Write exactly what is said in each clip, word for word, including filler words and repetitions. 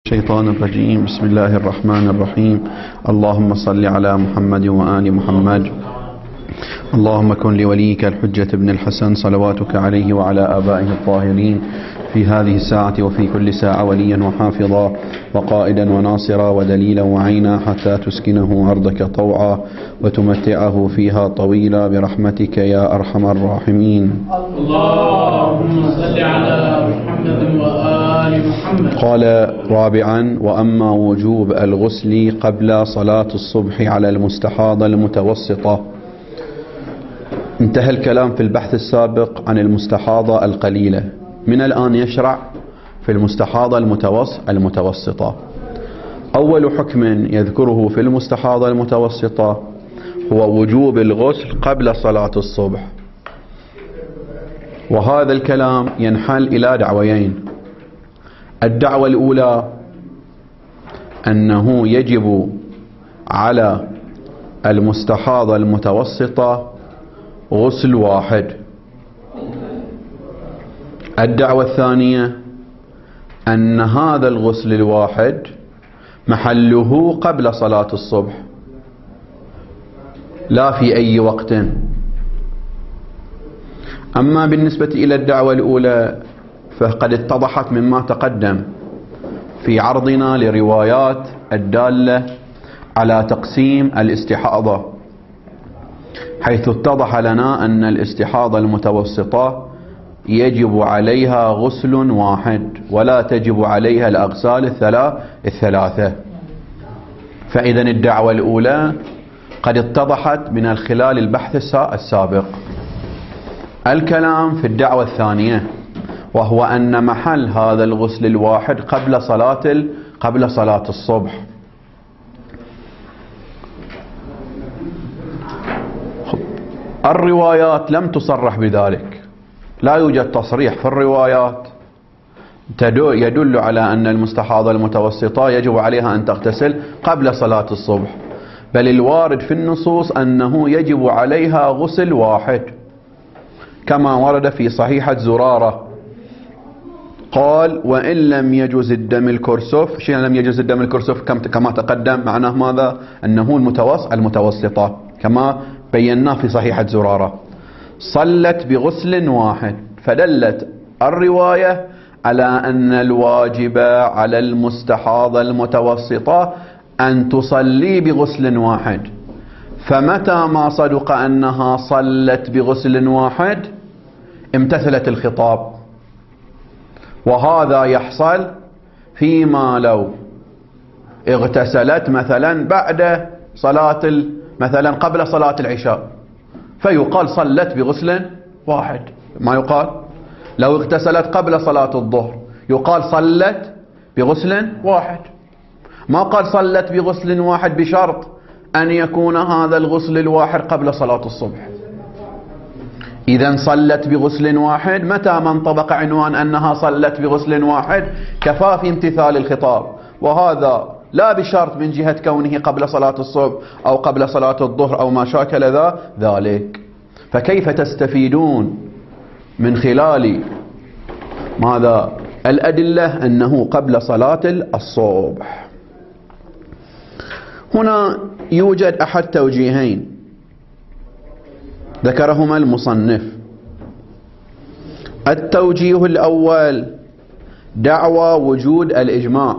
الشيطان الرجيم. بسم الله الرحمن الرحيم. اللهم صل على محمد وآل محمد. اللهم كن لوليك الحجة ابن الحسن صلواتك عليه وعلى آبائه الطاهرين في هذه الساعة وفي كل ساعة وليا وحافظا وقائدا وناصرا ودليلا وعينا حتى تسكنه أرضك طوعا وتمتعه فيها طويلا برحمتك يا أرحم الراحمين. اللهم صل على محمد وآل محمد. قال رابعا: وأما وجوب الغسل قبل صلاة الصبح على المستحاضة المتوسطة. انتهى الكلام في البحث السابق عن المستحاضة القليلة، من الآن يشرع في المستحاضة المتوسطة. أول حكم يذكره في المستحاضة المتوسطة هو وجوب الغسل قبل صلاة الصبح، وهذا الكلام ينحل إلى دعويين. الدعوة الأولى أنه يجب على المستحاضة المتوسطة غسل واحد. الدعوة الثانية أن هذا الغسل الواحد محله قبل صلاة الصبح لا في أي وقت. أما بالنسبة إلى الدعوة الأولى فقد اتضحت مما تقدم في عرضنا لروايات الدالة على تقسيم الاستحاضة، حيث اتضح لنا أن الاستحاضة المتوسطة يجب عليها غسل واحد ولا تجب عليها الأغسال الثلاثة. فإذا الدعوة الأولى قد اتضحت من خلال البحث السابق. الكلام في الدعوة الثانية، وهو أن محل هذا الغسل الواحد قبل صلاة قبل صلاة الصبح. الروايات لم تصرح بذلك، لا يوجد تصريح في الروايات يدل على أن المستحاضة المتوسطة يجب عليها أن تغتسل قبل صلاة الصبح، بل الوارد في النصوص أنه يجب عليها غسل واحد، كما ورد في صحيحة زرارة قال: وإن لم يجوز الدم الكرسف. شيء لم يجوز الدم الكرسف كما تقدم معناه ماذا؟ أنه المتوسطة كما بيناه في صحيحة زرارة. صلت بغسل واحد، فدلت الرواية على أن الواجب على المستحاضة المتوسطة أن تصلي بغسل واحد. فمتى ما صدق أنها صلت بغسل واحد امتثلت الخطاب، وهذا يحصل فيما لو اغتسلت مثلا بعد صلاة مثلا قبل صلاة العشاء، فيقال صلت بغسل واحد. ما يقال لو اغتسلت قبل صلاة الظهر، يقال صلت بغسل واحد. ما قال صلت بغسل واحد بشرط أن يكون هذا الغسل الواحد قبل صلاة الصبح. إذن صلت بغسل واحد، متى ما انطبق عنوان أنها صلت بغسل واحد كفى في امتثال الخطاب، وهذا لا بشرط من جهة كونه قبل صلاة الصبح أو قبل صلاة الظهر أو ما شاكل ذا ذلك. فكيف تستفيدون من خلال ماذا الأدلة أنه قبل صلاة الصبح؟ هنا يوجد أحد توجيهين ذكرهما المصنف. التوجيه الأول دعوى وجود الإجماع،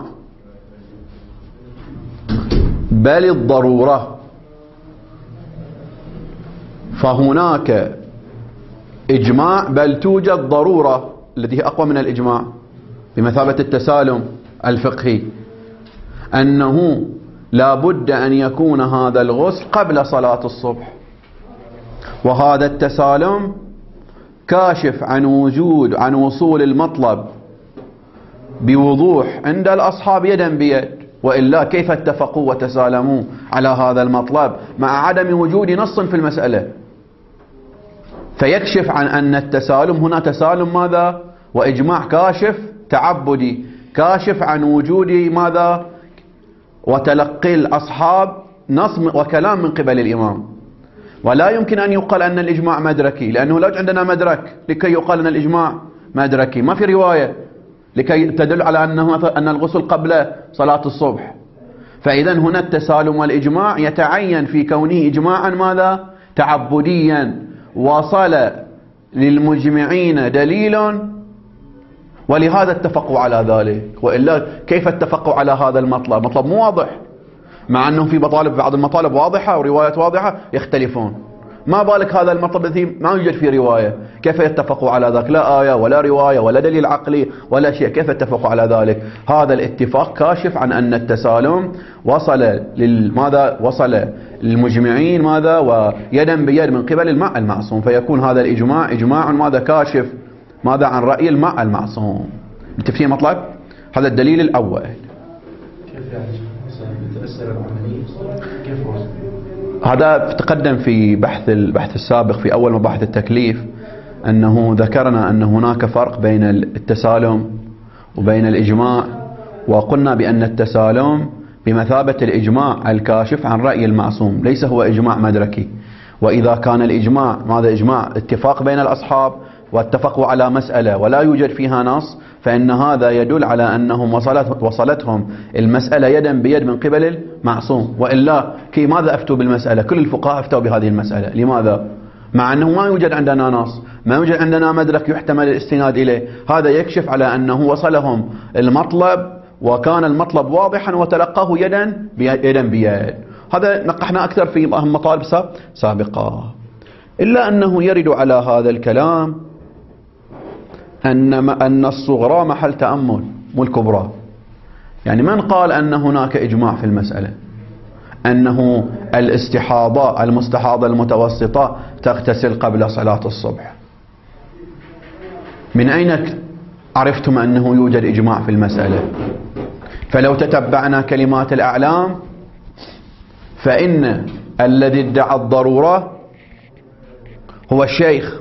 بل الضرورة. فهناك إجماع بل توجد ضرورة التي هي أقوى من الإجماع بمثابة التسالم الفقهي، أنه لا بد أن يكون هذا الغسل قبل صلاة الصبح. وهذا التسالم كاشف عن وجود عن وصول المطلب بوضوح عند الأصحاب يدا بيد، وإلا كيف اتفقوا وتسالموا على هذا المطلب مع عدم وجود نص في المسألة؟ فيكشف عن أن التسالم هنا تسالم ماذا؟ وإجماع كاشف تعبدي، كاشف عن وجود ماذا؟ وتلقي الأصحاب نص وكلام من قبل الإمام. ولا يمكن أن يقال أن الإجماع مدركي، لأنه لا عندنا مدرك لكي يقال أن الإجماع مدركي. ما في رواية لكي تدل على أنه أن الغسل قبل صلاة الصبح. فإذا هنا التسالم والإجماع يتعين في كونه إجماعا ماذا؟ تعبديا، وصل للمجمعين دليل ولهذا اتفقوا على ذلك. وإلا كيف اتفقوا على هذا المطلب؟ مطلب مو واضح، مع أنه في مطالب، بعض المطالب واضحة وروايات واضحة يختلفون. ما بالك هذا المطلب الذي ما يوجد فيه رواية، كيف يتفقوا على ذلك؟ لا آية ولا رواية ولا دليل عقلي ولا شيء، كيف اتفقوا على ذلك؟ هذا الاتفاق كاشف عن أن التسالم وصل للماذا؟ وصل للمجمعين ماذا؟ ويدا بيد من قبل الماء المعصوم، فيكون هذا الإجماع إجماع ماذا؟ كاشف ماذا؟ عن رأي الماء المعصوم. متفقين مطلب؟ هذا الدليل الأول. كيف يعني تأثر العملية؟ كيف وصل؟ هذا تقدم في بحث البحث السابق في أول مباحث التكليف، أنه ذكرنا أن هناك فرق بين التسالم وبين الإجماع، وقلنا بأن التسالم بمثابة الإجماع الكاشف عن رأي المعصوم، ليس هو إجماع مدركي. وإذا كان الإجماع ماذا؟ إجماع اتفاق بين الأصحاب واتفقوا على مسألة ولا يوجد فيها نص، فإن هذا يدل على أنهم وصلت وصلتهم المسألة يدا بيد من قبل المعصوم. وإلا كي ماذا أفتوا بالمسألة؟ كل الفقهاء أفتوا بهذه المسألة. لماذا؟ مع أنه ما يوجد عندنا نص، ما يوجد عندنا مدرك يحتمل الاستناد إليه. هذا يكشف على أنه وصلهم المطلب وكان المطلب واضحا وتلقاه يدا يدا بيد. هذا نقحنا أكثر في مطالب سابقة. إلا أنه يرد على هذا الكلام أن أن الصغرى محل تأمل مو الكبرى. يعني من قال أن هناك إجماع في المسألة أنه الاستحاضة المستحاضة المتوسطة تغتسل قبل صلاة الصبح؟ من أين عرفتم أنه يوجد إجماع في المسألة؟ فلو تتبعنا كلمات الأعلام فإن الذي ادعى الضرورة هو الشيخ،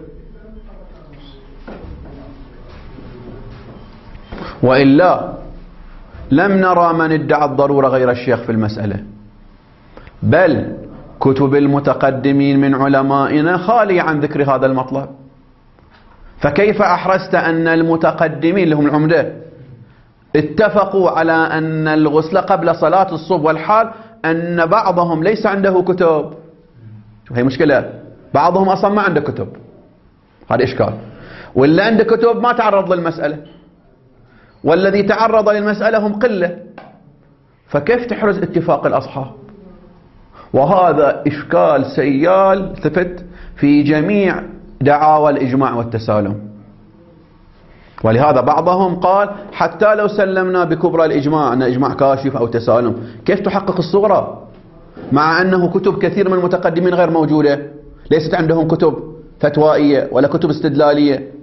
وإلا لم نرى من ادعى الضرورة غير الشيخ في المسألة، بل كتب المتقدمين من علمائنا خالية عن ذكر هذا المطلب. فكيف أحرزت أن المتقدمين اللي هم العمدة اتفقوا على أن الغسل قبل صلاة الصبح، والحال أن بعضهم ليس عنده كتب؟ هي مشكلة، بعضهم أصلا ما عنده كتب، هذا إشكال. واللي عنده كتب ما تعرض للمسألة، والذي تعرض للمسألة هم قلة، فكيف تحرز اتفاق الأصحاب؟ وهذا إشكال سيال ثبت في جميع دعاوى الإجماع والتسالم. ولهذا بعضهم قال حتى لو سلمنا بكبرى الإجماع أن إجماع كاشف أو تسالم، كيف تحقق الصغرى مع أنه كتب كثير من المتقدمين غير موجودة، ليست عندهم كتب فتوائية ولا كتب استدلالية،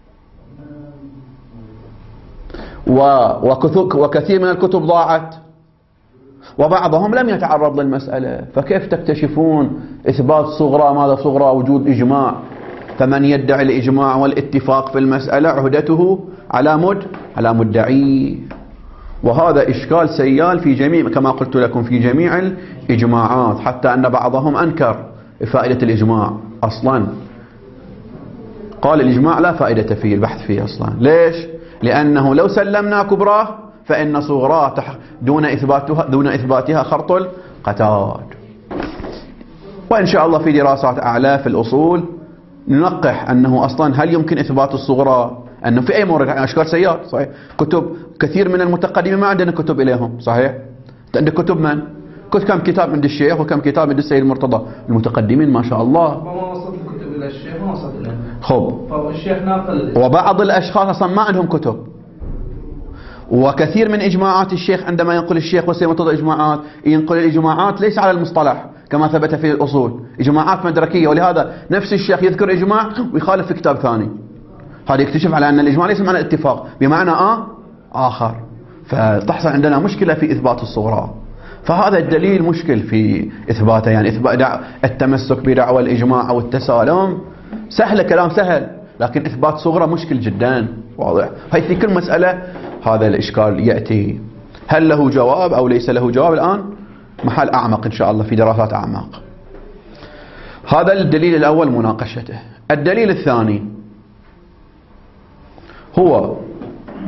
وكثير من الكتب ضاعت، وبعضهم لم يتعرض للمسألة. فكيف تكتشفون إثبات صغرى؟ ماذا صغرى؟ وجود إجماع. فمن يدعي الإجماع والاتفاق في المسألة عهدته على مد على مدعي. وهذا إشكال سيال في جميع، كما قلت لكم، في جميع الإجماعات، حتى أن بعضهم أنكر فائدة الإجماع أصلا، قال الإجماع لا فائدة فيه، البحث فيه أصلا. ليش؟ لأنه لو سلمنا كبراه فإن صغراه دون إثباتها دون إثباتها خرط القتاد. وإن شاء الله في دراسات أعلى في الأصول ننقح أنه أصلا هل يمكن إثبات الصغرى، أنه في أي مورد أشكال سيار صحيح. كتب كثير من المتقدمين ما عندنا كتب إليهم صحيح. عندك كتب من؟ كتب كم كتاب عند الشيخ وكم كتاب عند السيد المرتضى. المتقدمين ما شاء الله ما وصلت الكتب إلى الشيخ، ما وصلت إليه. خب فالشيخ ناقل، وبعض الأشخاص أصلا ما عندهم كتب. وكثير من إجماعات الشيخ عندما ينقل الشيخ والسيد المرتضى إجماعات، ينقل الإجماعات ليس على المصطلح كما ثبت في الأصول، إجماعات مدركية. ولهذا نفس الشيخ يذكر إجماع ويخالف في كتاب ثاني. هذا يكتشف على أن الإجماع ليس معنى اتفاق، بمعنى آه آخر. فتحصل عندنا مشكلة في إثبات الصغرى. فهذا الدليل مشكل في إثباته. يعني إثبات التمسك بدعوى الإجماع أو التسالم سهل، كلام سهل، لكن إثبات صغرى مشكل جدا واضح. هي في كل مسألة هذا الإشكال يأتي. هل له جواب أو ليس له جواب الآن محل أعمق إن شاء الله في دراسات أعمق. هذا الدليل الأول مناقشته. الدليل الثاني هو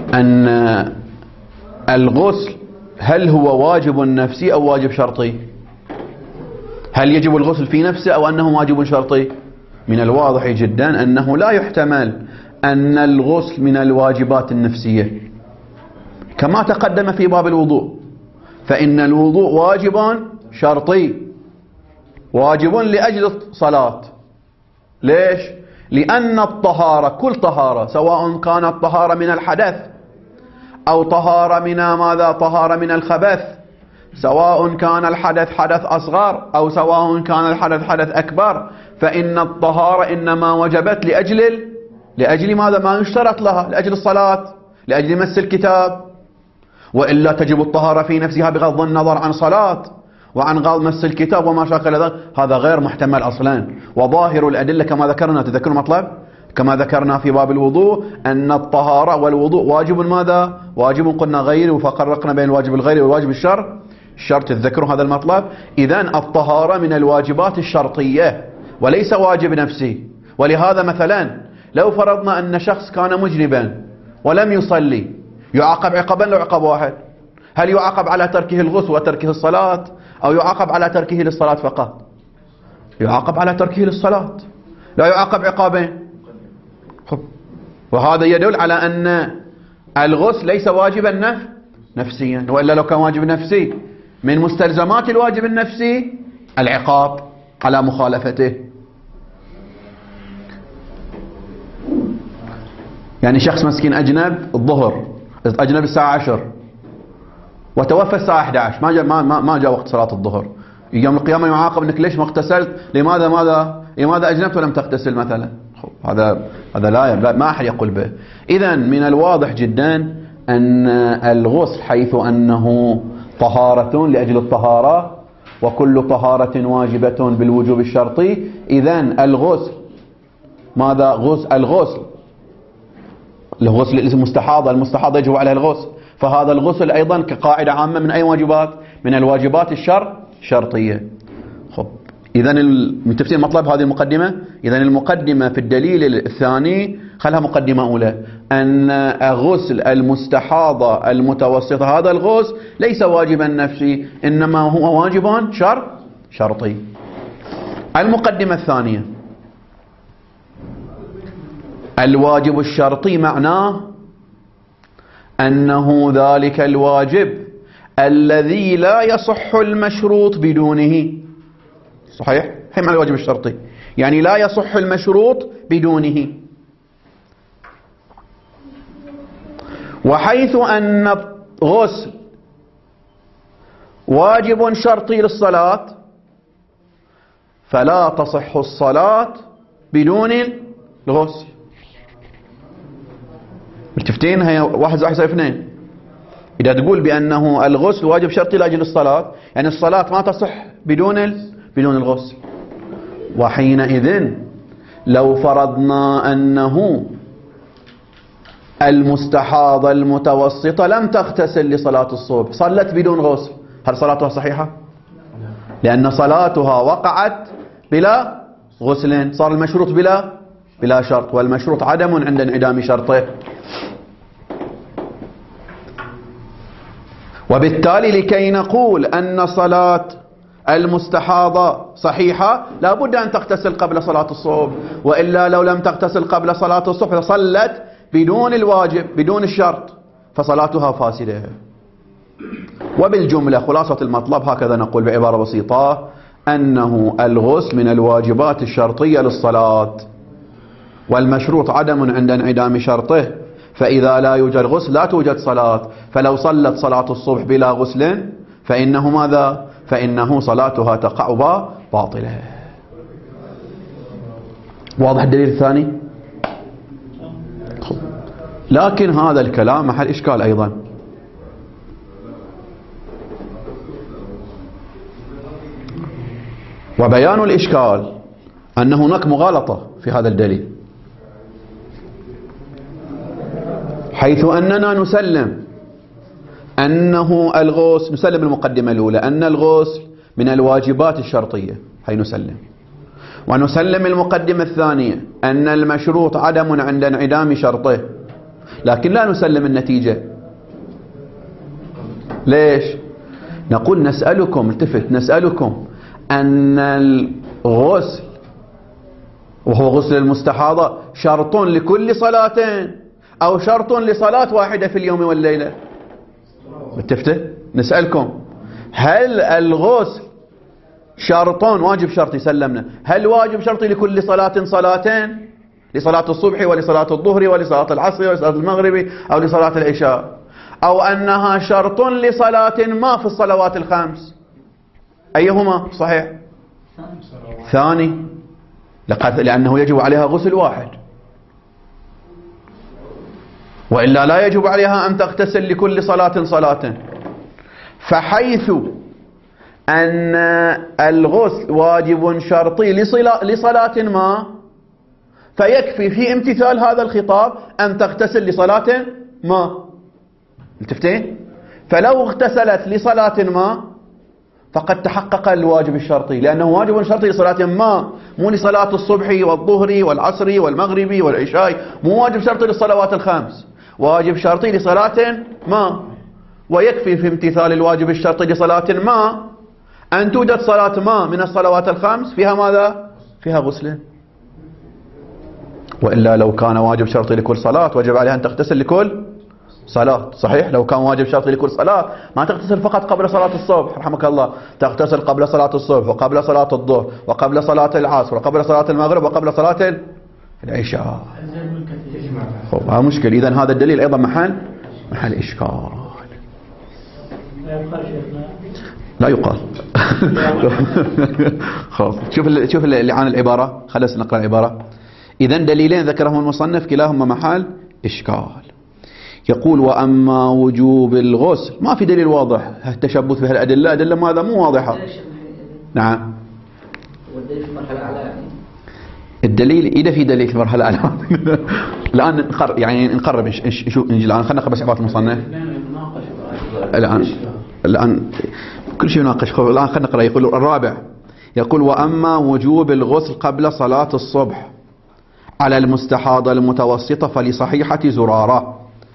أن الغسل هل هو واجب نفسي أو واجب شرطي؟ هل يجب الغسل في نفسه أو أنه واجب شرطي؟ من الواضح جدا أنه لا يحتمل أن الغسل من الواجبات النفسية، كما تقدم في باب الوضوء، فإن الوضوء واجب شرطي، واجب لأجل الصلاة. ليش؟ لأن الطهارة، كل طهارة، سواء كانت طهارة من الحدث أو طهارة من ماذا؟ طهارة من الخبث، سواء كان الحدث حدث أصغر أو سواء كان الحدث حدث أكبر، فإن الطهارة إنما وجبت لأجل لأجل ماذا؟ ما يشترط لها، لأجل الصلاة، لأجل مس الكتاب، وإلا تجب الطهارة في نفسها بغض النظر عن صلاة وعن غض مس الكتاب وما شاكل ذلك. هذا غير محتمل أصلا. وظاهر الأدلة كما ذكرنا، تذكر مطلب كما ذكرنا في باب الوضوء أن الطهارة والوضوء واجب ماذا؟ واجب قلنا غير، وفرقنا بين الواجب الغيري والواجب الشرط الشرط تذكروا هذا المطلب. إذن الطهارة من الواجبات الشرطية وليس واجب نفسي. ولهذا مثلا لو فرضنا أن شخص كان مجنبا ولم يصلي، يعاقب عقابا لو عقاب واحد؟ هل يعاقب على تركه الغسل وتركه الصلاة أو يعاقب على تركه للصلاة فقط؟ يعاقب على تركه للصلاة، لا يعاقب عقابين. وهذا يدل على أن الغسل ليس واجبا نفسيا، وإلا لو كان واجب نفسي من مستلزمات الواجب النفسي العقاب على مخالفته. يعني شخص مسكين أجنب الظهر، أجنب الساعة عشر وتوفى الساعة أحد عشر، ما جاء ما ما, ما جاء وقت صلاة الظهر، يوم القيامة يعاقب انك ليش ما اغتسلت؟ لماذا ماذا لماذا أجنبت ولم تغتسل مثلا؟ هذا هذا لا ما أحد يقول به. إذا من الواضح جدا أن الغسل حيث أنه طهارة لأجل الطهارة، وكل طهارة واجبة بالوجوب الشرطي، إذا الغسل ماذا؟ غسل الغسل الغسل المستحاضة، المستحاضة يجب عليها الغسل، فهذا الغسل أيضا كقاعدة عامة من أي واجبات؟ من الواجبات الشر الشرطية. خب إذا متفقين مطلب هذه المقدمة. إذا المقدمة في الدليل الثاني خلها مقدمة أولى، أن غسل المستحاضة المتوسطة هذا الغسل ليس واجبا نفسي، إنما هو واجب شر شرطي. المقدمة الثانية، الواجب الشرطي معناه أنه ذلك الواجب الذي لا يصح المشروط بدونه. صحيح؟ هي معنى الواجب الشرطي، يعني لا يصح المشروط بدونه. وحيث أن غسل واجب شرطي للصلاة، فلا تصح الصلاة بدون الغسل. متفتين؟ هي واحد زائد يساوي اثنين. إذا تقول بأنه الغسل واجب شرطي لأجل الصلاة، يعني الصلاة ما تصح بدون بدون الغسل. وحينئذ لو فرضنا أنه المستحاضة المتوسطة لم تغتسل لصلاة الصبح، صلت بدون غسل، هل صلاتها صحيحة؟ لأن صلاتها وقعت بلا غسل، صار المشروط بلا بلا شرط، والمشروط عدم عند انعدام شرطه. وبالتالي لكي نقول أن صلاة المستحاضة صحيحة لا بد أن تغتسل قبل صلاة الصبح، وإلا لو لم تغتسل قبل صلاة الصبح صلت بدون الواجب بدون الشرط فصلاتها فاسدة. وبالجملة خلاصة المطلب هكذا نقول بعبارة بسيطة، أنه الغسل من الواجبات الشرطية للصلاة، والمشروط عدم عند انعدام شرطه، فإذا لا يوجد غسل لا توجد صلاة. فلو صلت صلاة الصبح بلا غسل فإنه ماذا؟ فإنه صلاتها تقع باطلة. واضح الدليل الثاني؟ لكن هذا الكلام محل إشكال أيضا. وبيان الإشكال أن هناك مغالطة في هذا الدليل، حيث أننا نسلم أنه الغسل، نسلم المقدمة الأولى أن الغسل من الواجبات الشرطية، هي نسلم، ونسلم المقدمة الثانية أن المشروط عدم عند انعدام شرطه، لكن لا نسلم النتيجة. ليش؟ نقول نسألكم، التفت، نسألكم أن الغسل وهو غسل المستحاضة شرط لكل صلاتين أو شرط لصلاة واحدة في اليوم والليلة؟ التفت، نسألكم هل الغسل شرطون واجب شرطي سلمنا، هل واجب شرطي لكل صلاة صلاتين، لصلاة الصبح ولصلاة الظهر ولصلاة العصر ولصلاة المغرب أو لصلاة العشاء، أو أنها شرط لصلاة ما في الصلوات الخمس؟ أيهما صحيح؟ ثاني، لقد لأنه يجب عليها غسل واحد، وإلا لا يجب عليها أن تغتسل لكل صلاة صلاة. فحيث أن الغسل واجب شرطي لصلاة ما، فيكفي في امتثال هذا الخطاب أن تغتسل لصلاة ما. التفتين؟ فلو اغتسلت لصلاة ما فقد تحقق الواجب الشرطي، لأنه واجب شرطي لصلاة ما، مو لصلاة الصبح والظهر والعصر والمغرب والعشاء، مو واجب شرطي للصلوات الخمس، واجب شرطي لصلاة ما. ويكفي في امتثال الواجب الشرطي لصلاة ما أن توجد صلاة ما من الصلوات الخمس فيها ماذا؟ فيها غسل. وإلا لو كان واجب شرطي لكل صلاة وجب عليها أن تغتسل لكل صلاة. صحيح، لو كان واجب شرطي لكل صلاة ما تغتسل فقط قبل صلاة الصبح رحمك الله، تغتسل قبل صلاة الصبح وقبل صلاة الظهر وقبل صلاة العصر وقبل صلاة المغرب وقبل صلاة العشاء. خب ها مشكل. إذن هذا الدليل أيضا محل محل إشكال. لا يقال. خلاص شوف شوف اللي عن العبارة، خلص نقرأ العبارة. إذن دليلين ذكرهم المصنف كلاهما محل إشكال. يقول وأما وجوب الغسل، ما في دليل واضح، التشبث بهالأدلة أدلة ماذا مو واضحة. نعم. والدليل في المرحلة الأعلى، الدليل إذا في دليل في المرحلة الأعلى. الآن نقرب يعني نقرب نشوف نجي الآن، خلينا نقرب بس عبارة المصنف. الآن الآن كل شيء يناقش. الآن خلينا نقرأ. يقول الرابع، يقول وأما وجوب الغسل قبل صلاة الصبح على المستحاضة المتوسطة فلصحيحة زرارة،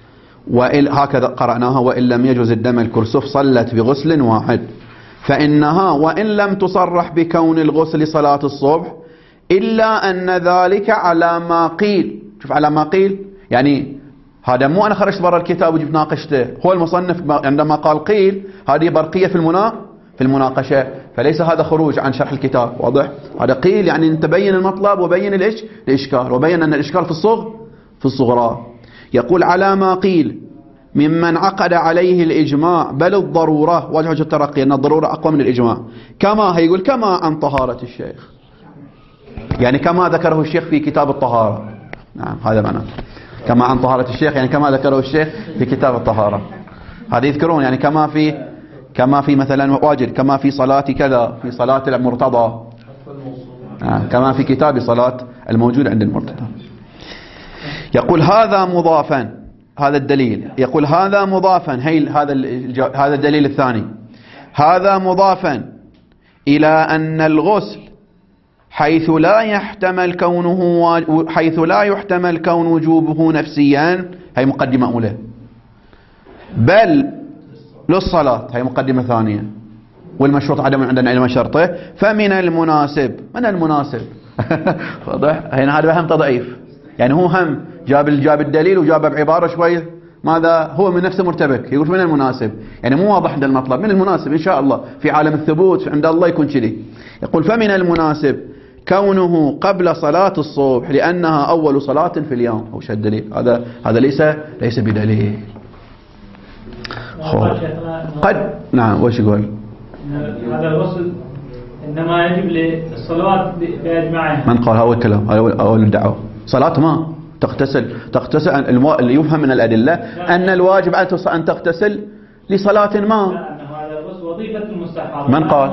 وهكذا قرأناها، وإن لم يجوز الدم الكرسف صلت بغسل واحد، فإنها وإن لم تصرح بكون الغسل صلاة الصبح إلا أن ذلك على ما قيل. شوف على ما قيل، يعني هذا مو أنا خرجت برا الكتاب وجبت ناقشته، هو المصنف عندما قال قيل هذه برقية في المنا في المناقشة، فليس هذا خروج عن شرح الكتاب. واضح؟ هذا قيل يعني تبين المطلب وبين الإيش الإشكال، وبين أن الإشكال في الصغر في الصغرى. يقول على ما قيل ممن عقد عليه الإجماع، بل الضرورة وجه الترقي، أن الضرورة أقوى من الإجماع، كما هيقول كما عن طهارة الشيخ، يعني كما ذكره الشيخ في كتاب الطهارة. نعم هذا معناه كما عن طهارة الشيخ، يعني كما ذكره الشيخ في كتاب الطهارة. هذا يذكرون يعني كما في كما في مثلا واجد، كما في صلاة كذا، في صلاة المرتضى، آه. كما في كتاب صلاة الموجود عند المرتضى. يقول هذا مضافا، هذا الدليل، يقول هذا مضافا، هي هذا هذا الدليل الثاني، هذا مضافا إلى أن الغسل حيث لا يحتمل كونه حيث لا يحتمل كون وجوبه نفسيا، هي مقدمة أولى، بل للصلاة، هي مقدمة ثانية، والمشروط عدم عندنا علم شرطه، فمن المناسب، من المناسب واضح؟ هنا هذا هم تضعيف، يعني هو هم جاب جاب الدليل وجاب بعبارة شوية ماذا هو من نفسه مرتبك، يقول من المناسب، يعني مو واضح عند المطلب، من المناسب إن شاء الله في عالم الثبوت عند الله يكون كذي. يقول فمن المناسب كونه قبل صلاة الصبح لأنها أول صلاة في اليوم. وش الدليل؟ هذا هذا ليس ليس بدليل. قد نعم وش يقول؟ هذا الغسل إنما يجب للصلوات بأجمعها. من قال هذا الكلام؟ هذا أول الدعوة. صلاة ما تغتسل تغتسل اللي يفهم من الأدلة أن الواجب أن تغتسل لصلاة ما. هذا الغسل وظيفة المستحاضة. من قال؟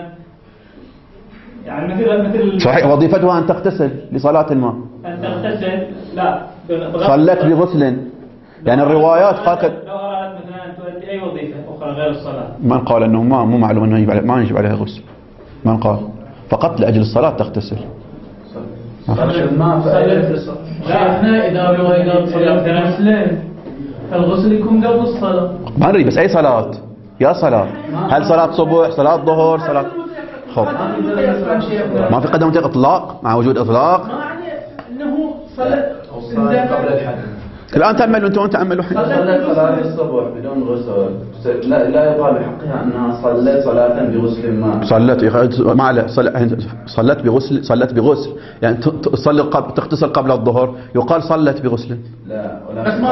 يعني مثل مثل صحيح وظيفتها أن تغتسل لصلاة ما. أن تغتسل لا صلت بغسل، يعني الروايات قالت لو أردت مثلا أن تؤدي أي وظيفة أخرى غير الصلاة. من قال أنه ما مو معلوم أنه يجب ما يجب عليها غسل؟ من قال؟ فقط لأجل الصلاة تغتسل. شيخنا إذا روينا صلاة بغسلين فالغسل يكون قبل الصلاة. ما ندري بس أي صلاة؟ يا صلاة هل صلاة صبح صلاة ظهر صلاة خب ما في قدم إطلاق مع وجود إطلاق. ما يعني أنه صلاة قبل الحدث. الآن تأملوا أنتم تأملوا الحين. صلت صلاة الصبح بدون غسل لا لا يقال بحقها أنها صلت صلاة بغسل ما. صلت ما عليه صلت بغسل صلت بغسل يعني تصلي قبل تغتسل قبل الظهر يقال صلت بغسل. لا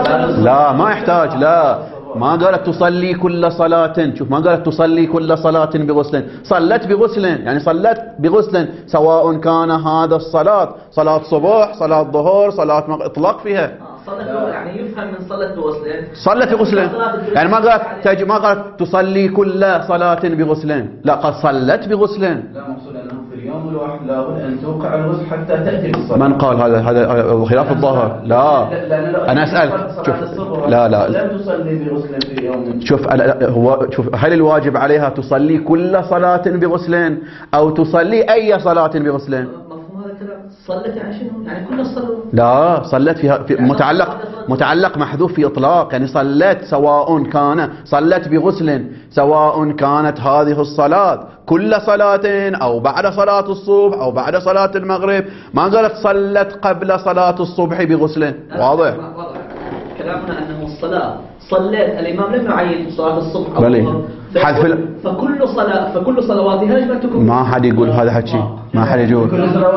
لا ما يحتاج لا ما قالت تصلي كل صلاة. شوف ما قالت تصلي كل صلاة بغسل صلت بغسل يعني صلت بغسل سواء كان هذا الصلاة صلاة صبح صلاة ظهر صلاة إطلاق فيها. صلت يعني يفهم من صلت بغسلين صلت بغسلين يعني ما قالت تج... ما قالت تصلي كل صلاة بغسلين لا قال صلت بغسلين. لا مقصود أنه في اليوم الواحد لابد أن توقع الغسل حتى تأتي بالصلاة. من قال هذا هذا خلاف الظاهر. لا أنا أسألك شوف لا لا لم تصلي بغسل في يوم. شوف هو شوف هل الواجب عليها تصلي كل صلاة بغسلين أو تصلي أي صلاة بغسلين؟ صلت يعني شنو؟ يعني كل الصلاة؟ لا صلت فيها في متعلق متعلق محذوف في إطلاق يعني صلت سواء كان صلت بغسل سواء كانت هذه الصلاة كل صلاة أو بعد صلاة الصبح أو بعد صلاة المغرب. ما قالت صلت قبل صلاة الصبح بغسل. واضح؟ كلامنا أنه الصلاة صليت الإمام لم يعين صلاة الصبح أو الظهر فكل صلاة فكل صلواتها يجب أن تكون. ما حد يقول هذا حكي ما حد يقول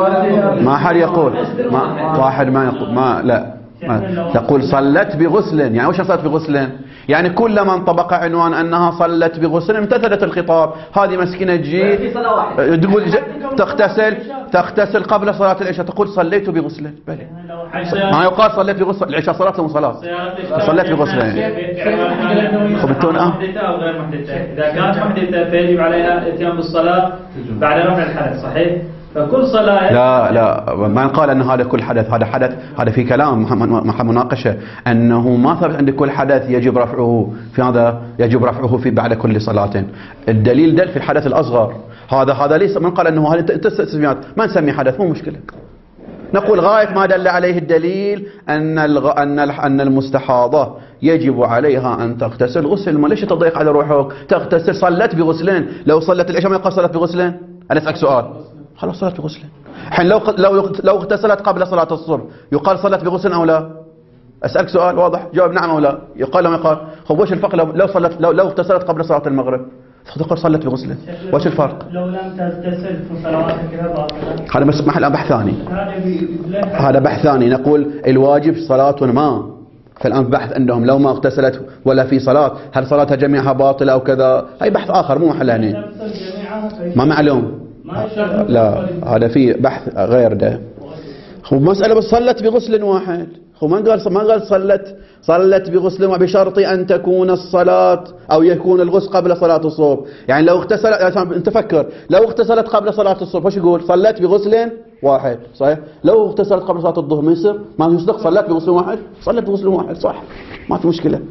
ما حد يقول ما واحد ما يقول ما لا ما تقول صلت بغسل يعني وش صلت بغسل يعني كل من طبق عنوان أنها صلت بغسل امتثلت الخطاب. هذه مسكينة تجي تقول تغتسل تغتسل قبل صلاة العشاء تقول صليت بغسل. بلى ما يقال صليت بغسل العشاء صلاة وصلاة صليت بغسل خبتون أه محدثة أو غير محدثة. إذا كانت محدثة فيجب عليها الاتيان بالصلاة بعد رفع الحدث صحيح. فكل صلاة لا لا ما قال أن هذا كل حدث هذا حدث هذا في كلام مناقشة أنه ما ثبت عند كل حدث يجب رفعه في هذا يجب رفعه في بعد كل صلاة. الدليل دل في الحدث الأصغر هذا هذا ليس من قال أنه هذا تسميات ما نسمي حدث مو مشكلة. نقول غاية ما دل عليه الدليل أن أن أن المستحاضة يجب عليها أن تغتسل غسل. ما ليش تضيق على روحك تغتسل صلت بغسلين. لو صلت العشاء ما يقال صلت بغسلين. أنا أسألك سؤال خلاص صلت بغسل. حين لو لو لو اغتسلت قبل صلاة الصبح يقال صلت بغسل أو لا؟ أسألك سؤال واضح جاوب نعم أو لا. يقال لو ما يقال خب وش الفرق لو لو صلت لو, لو اغتسلت قبل صلاة المغرب تقول صلت بغسل وش الفرق؟ لو لم تغتسل في صلواتك كذا باطلة. هذا بس محل بحث ثاني هذا بحث ثاني. نقول الواجب صلاة ما فالآن بحث عندهم لو ما اغتسلت ولا في صلاة هل صلاتها جميعها باطلة أو كذا. هاي بحث آخر مو محل هنا ما معلوم. لا هذا في بحث غير ده. هو مسألة بس صلت بغسل واحد. هو ما قال ما قال صلت صلت بغسل وبشرط أن تكون الصلاة أو يكون الغسل قبل صلاة الصبح. يعني لو اغتسلت أنت فكر لو اغتسلت قبل صلاة الصبح وش يقول صلت بغسل واحد صحيح. لو اغتسلت قبل صلاة الظهر ما يصير ما يصدق صلت بغسل واحد صلت بغسل واحد صح ما في مشكلة.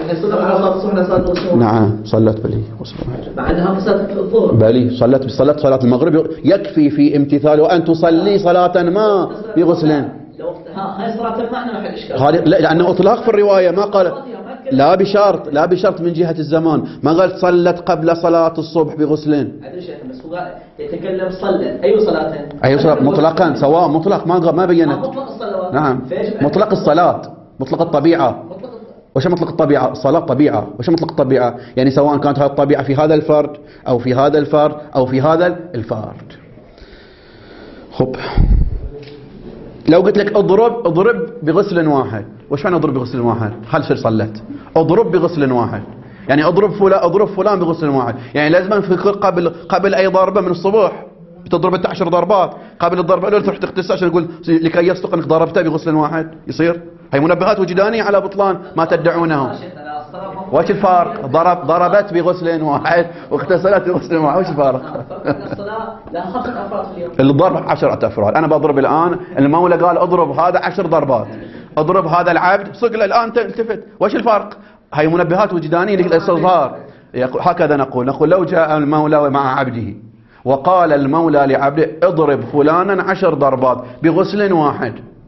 نعم صلت بلي غسل واحد بعدها صلت الظهر بلي صلت بصلت صلاة المغرب يكفي في امتثال وأن تصلي صلاة ما بغسلين. هاي صلاة المعنى ما حد إشكال. هذه لا لأنه إطلاق في الرواية ما قال لا بشرط لا بشرط من جهة الزمان ما قال صلت قبل صلاة الصبح بغسلين. أدري شيخ بس هو يتكلم صلت أي صلاتين أي صلاة مطلقا سواء مطلق ما ما بينت. مطلق الصلوات نعم مطلق الصلاة مطلق الطبيعة. وش مطلق الطبيعة؟ الصلاة طبيعة. وش مطلق الطبيعة؟ يعني سواء كانت هذه الطبيعة في هذا الفرد أو في هذا الفرد أو في هذا الفرد. خب لو قلت لك اضرب اضرب بغسل واحد وش معنى اضرب بغسل واحد؟ هل شر صلت اضرب بغسل واحد يعني اضرب فلان اضرب فلان بغسل واحد يعني لازم في قبل قبل اي ضربة من الصبح بتضرب انت عشر ضربات قبل الضربة الاولى تروح تغتسل عشان تقول لكي يصدق انك ضربته بغسل واحد يصير. هي منبهات وجدانية على بطلان ما تدعونه. وش الفارق؟ ضرب ضربت بغسل واحد واغتسلت بغسل واحد وش الفارق؟ الصلاة لها خمسة أفراد في اليوم. الضرب عشرة أفراد. أنا بضرب الآن المولى قال اضرب هذا عشر ضربات اضرب هذا العبد صقله الآن تلتفت وش الفرق؟ هي منبهات وجدانية للاستظهار. هكذا نقول نقول لو جاء المولى مع عبده وقال المولى لعبده اضرب فلانا عشر ضربات بغسل واحد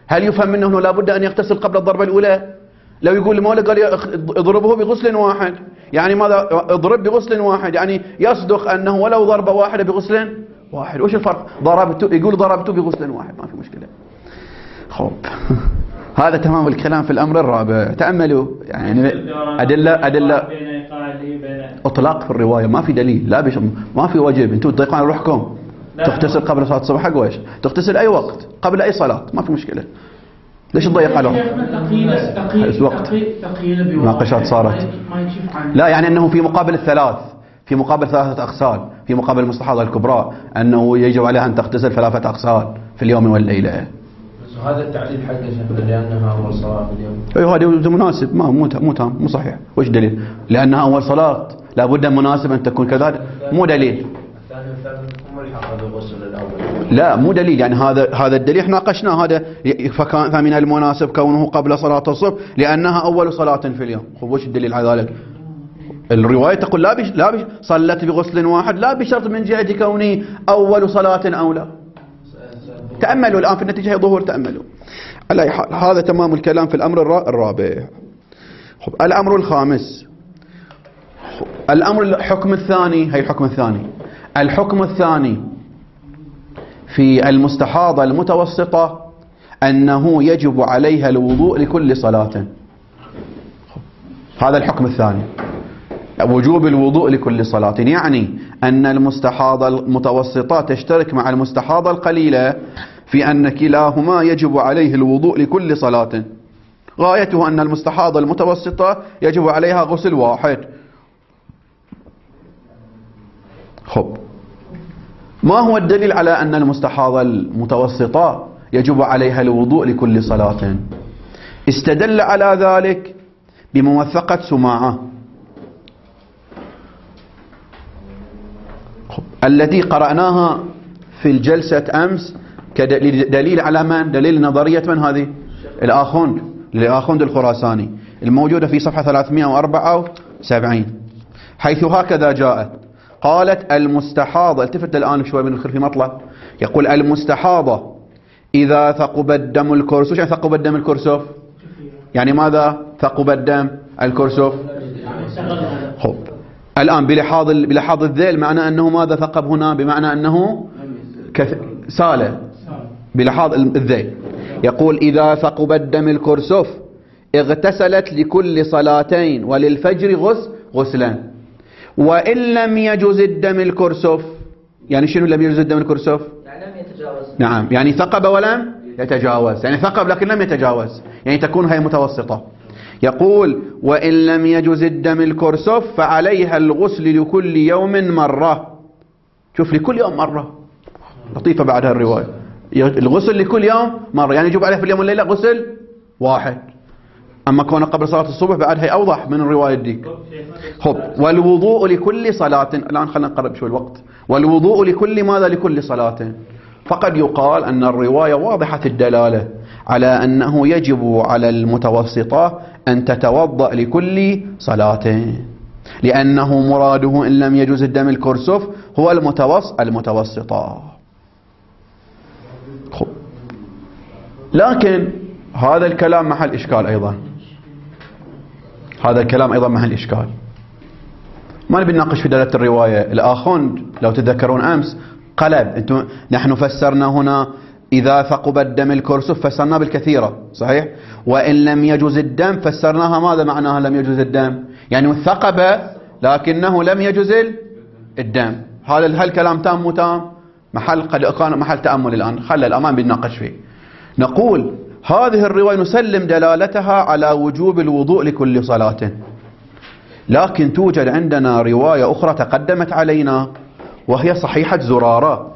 هل يفهم منه أنه لابد أن يغتسل قبل الضربة الأولى؟ لو يقول المولى قال اضربه بغسل واحد، يعني ماذا؟ اضرب بغسل واحد، يعني يصدق أنه ولو ضربة واحدة بغسل واحد. وش الفرق؟ ضربته، يقول ضربته بغسل واحد، ما في مشكلة. خب هذا تمام الكلام في الأمر الرابع. تأملوا يعني أدلة أدلة إطلاق في الرواية، ما في دليل، لا بش ما في وجب. أنتم تضيقون على روحكم، تغتسل قبل صلاة الصبح حق ويش؟ تغتسل أي وقت قبل أي صلاة، ما في مشكلة. ليش تضيق على وقت؟ مناقشات صارت. لا يعني أنه في مقابل الثلاث، في مقابل ثلاثة أغسال، في مقابل المستحاضة الكبرى أنه يجب عليها أن تغتسل ثلاثة أغسال في اليوم والليلة. هذا التعليل حقه شكله لأنها أول صلاة في اليوم. أيوه هذا مناسب، ما مو مو تام مو صحيح. وش دليل؟ لأنها أول صلاة لابد مناسب أن تكون كذلك، مو دليل. لا مو دليل، يعني هذا هذا الدليل احنا ناقشناه، هذا فكان فمن المناسب كونه قبل صلاة الصبح لأنها أول صلاة في اليوم. خب وش الدليل على ذلك؟ الرواية تقول لا بش لا بش صلت بغسل واحد، لا بشرط من جهة كوني أول صلاة أو لا. تأملوا الآن في النتيجة ظهور، تأملوا. على أي حال هذا تمام الكلام في الأمر الرابع. خب الأمر الخامس، الأمر الحكم الثاني، هي الحكم الثاني. الحكم الثاني في المستحاضة المتوسطة أنه يجب عليها الوضوء لكل صلاة. هذا الحكم الثاني، وجوب الوضوء لكل صلاة، يعني أن المستحاضة المتوسطة تشترك مع المستحاضة القليلة في أن كلاهما يجب عليه الوضوء لكل صلاة. غايته أن المستحاضة المتوسطة يجب عليها غسل واحد. خب ما هو الدليل على أن المستحاضة المتوسطة يجب عليها الوضوء لكل صلاة؟ استدل على ذلك بموثقة سماعة التي قرأناها في الجلسة أمس كدليل على من؟ دليل نظرية من هذه؟ الآخوند، الآخوند الخراساني، الموجودة في صفحة ثلاثمئة وأربعة وسبعين، حيث هكذا جاءت. قالت المستحاضة، التفت الآن شوي من في مطلع، يقول المستحاضة إذا ثقب الدم الكرسوف. يعني ثقب الدم الكرسوف يعني ماذا؟ ثقب الدم الكرسوف. خب الآن بلحاظ بلحاظ الذيل معنى أنه ماذا ثقب هنا؟ بمعنى أنه كث... سالة بلحاظ الذيل. يقول إذا ثقب الدم الكرسوف اغتسلت لكل صلاتين وللفجر غسل غسلان، وإن لم يجوز الدم الكرسوف. يعني شنو لم يجوز الدم الكرسوف؟ يعني لم يتجاوز. نعم يعني ثقب ولم يتجاوز، يعني ثقب لكن لم يتجاوز، يعني تكون هي متوسطة. يقول وإن لم يجوز الدم الكرسوف فعليها الغسل لكل يوم مرة. شوف لكل يوم مرة، لطيفة بعدها الرواية، الغسل لكل يوم مرة، يعني يجب عليها في اليوم والليلة غسل واحد. أما كون قبل صلاة الصبح بعد هي أوضح من الرواية ديك. خب والوضوء لكل صلاة، الآن خلينا نقرب شوي الوقت. والوضوء لكل ماذا؟ لكل صلاة. فقد يقال أن الرواية واضحة الدلالة على أنه يجب على المتوسطة أن تتوضأ لكل صلاة، لأنه مراده إن لم يجوز الدم الكرسوف هو المتوسط المتوسطة. خب لكن هذا الكلام محل إشكال أيضا، هذا الكلام أيضا محل إشكال. ما نبي نناقش في دلالة الرواية. الآخوند لو تذكرون أمس قلب، انتم نحن فسرنا هنا إذا ثقب الدم الكرسوف فسرناه بالكثيرة صحيح، وإن لم يجوز الدم فسرناها ماذا معناها لم يجوز الدم؟ يعني ثقب لكنه لم يجوز الدم. هذا هل كلام تام مو تام؟ محل قد كان محل تأمل الآن، خلى الأمان بنناقش فيه. نقول هذه الرواية نسلم دلالتها على وجوب الوضوء لكل صلاة، لكن توجد عندنا رواية أخرى تقدمت علينا وهي صحيحة زرارة.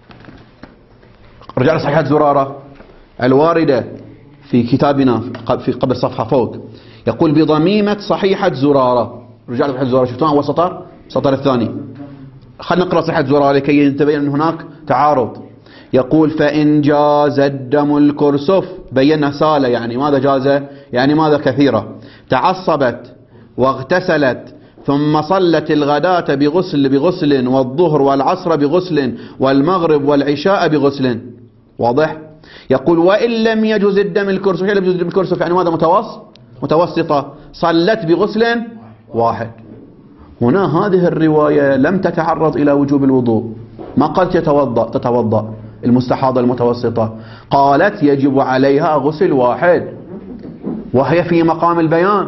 رجع صحيحة زرارة الواردة في كتابنا في قبل صفحة فوق، يقول بضميمة صحيحة زرارة. رجع صحيحة زرارة، شفتوها أول سطر؟ السطر الثاني. خلينا نقرأ صحيحة زرارة لكي يتبين أن هناك تعارض. يقول فإن جاز الدم الكرسوف، بينا سالة يعني ماذا جاز؟ يعني ماذا كثيرة. تعصبت واغتسلت ثم صلت الغداة بغسل بغسل والظهر والعصر بغسل والمغرب والعشاء بغسل. واضح؟ يقول وإن لم يجوز الدم الكرسف، يعني لم يجوز الدم الكرسف يعني ماذا؟ متوسط متوسطة، صلت بغسل واحد. هنا هذه الرواية لم تتعرض إلى وجوب الوضوء، ما قالت يتوضأ تتوضأ المستحاضة المتوسطة، قالت يجب عليها غسل واحد، وهي في مقام البيان.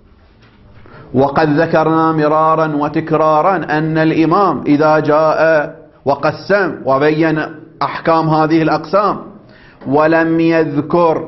وقد ذكرنا مرارا وتكرارا أن الإمام إذا جاء وقسم وبين أحكام هذه الأقسام ولم يذكر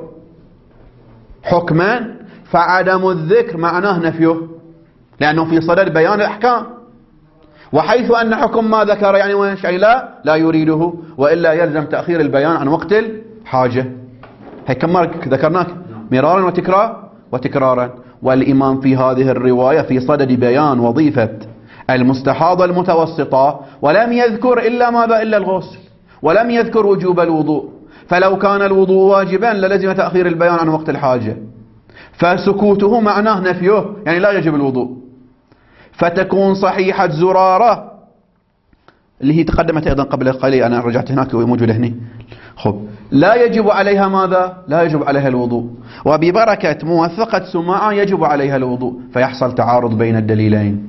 حكما فعدم الذكر معناه نفيه، لأنه في صدد بيان الأحكام. وحيث أن حكم ما ذكر يعني ويش يعني لا لا يريده، وإلا يلزم تأخير البيان عن وقت الحاجة. هي كم مرة ذكرناك مرارا وتكرار وتكرارا. والإمام في هذه الرواية في صدد بيان وظيفة المستحاضة المتوسطة ولم يذكر إلا ماذا؟ إلا الغسل، ولم يذكر وجوب الوضوء. فلو كان الوضوء واجبا للزم تأخير البيان عن وقت الحاجة، فسكوته معناه نفيه يعني لا يجب الوضوء. فتكون صحيحة زرارة اللي هي تقدمت أيضا قبل قليل، أنا رجعت هناك وموجودة هنا، خب لا يجب عليها ماذا؟ لا يجب عليها الوضوء. وببركة موثقة سماعة يجب عليها الوضوء، فيحصل تعارض بين الدليلين.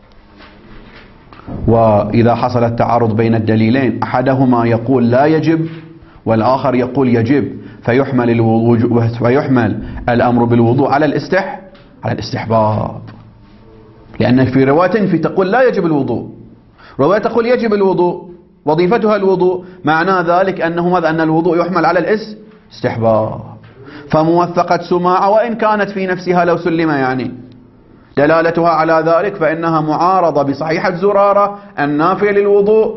وإذا حصل التعارض بين الدليلين أحدهما يقول لا يجب والآخر يقول يجب، فيحمل الوضوء فيحمل الأمر بالوضوء على الاستح على الاستحباب، لأن في رواية في تقول لا يجب الوضوء، رواية تقول يجب الوضوء وظيفتها الوضوء، معنى ذلك أنه ماذا؟ أن الوضوء يحمل على الاستحباب. فموثقة سماعة وإن كانت في نفسها لو سلم يعني دلالتها على ذلك، فإنها معارضة بصحيحة زرارة النافية للوضوء،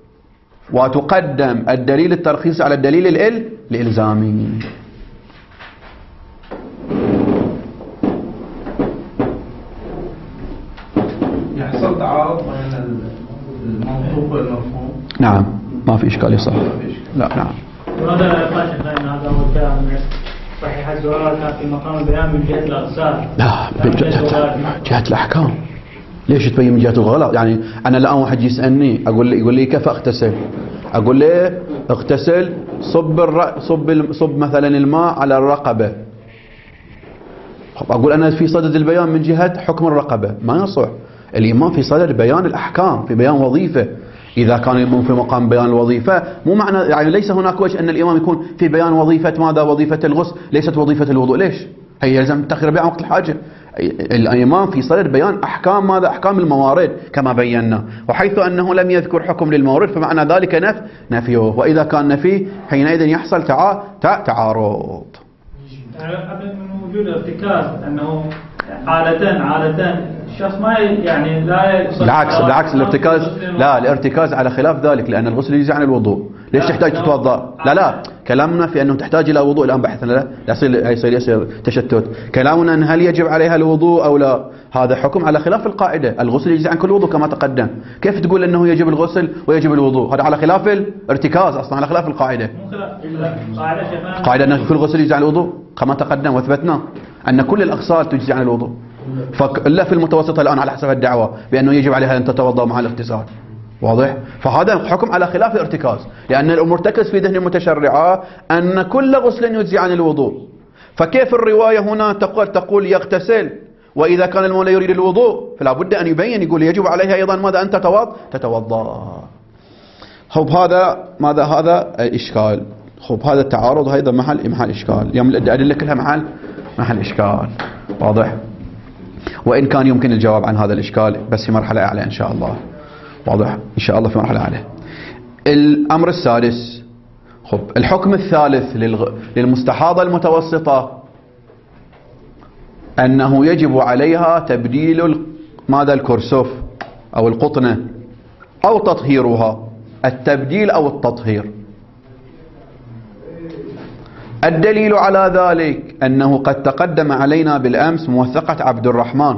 وتقدم الدليل الترخيص على الدليل الإل الإلزامي. يحصل تعارض بين المنطوق والمفهوم. نعم ما في إشكال يصح. لا نعم. وهذا لا يقال شيخنا هذا هو الكلام صحيح الزرار كان في مقام البيان من جهة الأقسام، لا من جهة الأحكام. ليش تبين من جهة الغلط؟ يعني أنا الآن واحد يسألني أقول لي يقول لي كيف أغتسل؟ أقول له اغتسل صب الر... صب صب مثلا الماء على الرقبة. أقول أنا في صدد البيان من جهة حكم الرقبة، ما يصح. الإمام في صدد بيان الأحكام، في بيان وظيفة. إذا كان الإمام في مقام بيان الوظيفة مو معنى يعني ليس هناك وجه أن الإمام يكون في بيان وظيفة ماذا؟ وظيفة الغسل، ليست وظيفة الوضوء. ليش؟ هي يلزم تأخير بيان وقت الحاجة. الإمام في صدد بيان أحكام ماذا؟ أحكام الموارد كما بينا. وحيث أنه لم يذكر حكم للمورد فمعنى ذلك نف نفيه، وإذا كان نفي حينئذ يحصل تع... تع... تعارض. يعني من وجود ارتكاز أنه عادة عادة الشخص ما يعني لا يصل. بالعكس بالعكس الارتكاز لا الارتكاز على خلاف ذلك، لأن الغسل يجزي عن الوضوء. ليش تحتاج تتوضأ؟ لا لا كلامنا في أنه تحتاج إلى وضوء. الآن بحثنا لا يصير يصير يصير تشتت. كلامنا أن هل يجب عليها الوضوء أو لا، هذا حكم على خلاف القاعدة. الغسل يجزي عن كل وضوء كما تقدم. كيف تقول أنه يجب الغسل ويجب الوضوء؟ هذا على خلاف الارتكاز أصلا، على خلاف القاعدة. قاعدة أن كل غسل يجزي عن الوضوء كما تقدم، واثبتنا أن كل الأغسال تجزي عن الوضوء، فإلا في المتوسطة الآن على حسب الدعوة بأنه يجب عليها أن تتوضأ مع الاغتسال. واضح؟ فهذا حكم على خلاف الارتكاز، لأن المرتكز في ذهن المتشرعة أن كل غسل يجزي عن الوضوء. فكيف الرواية هنا تقول تقول يغتسل وإذا كان المولى يريد الوضوء فلا بد أن يبين يقول يجب عليها أيضا ماذا؟ أن تتوضأ تتوضأ. خب هذا ماذا؟ هذا إشكال. خب هذا التعارض هذا محل محل إشكال، يوم الأدلة كلها محل محل إشكال. واضح؟ وإن كان يمكن الجواب عن هذا الإشكال بس في مرحلة أعلى إن شاء الله. واضح؟ إن شاء الله في مرحلة أعلى. الأمر السادس، خب الحكم الثالث للغ... للمستحاضة المتوسطة أنه يجب عليها تبديل ماذا؟ الكرسف أو القطنة أو تطهيرها، التبديل أو التطهير. الدليل على ذلك أنه قد تقدم علينا بالأمس موثقة عبد الرحمن،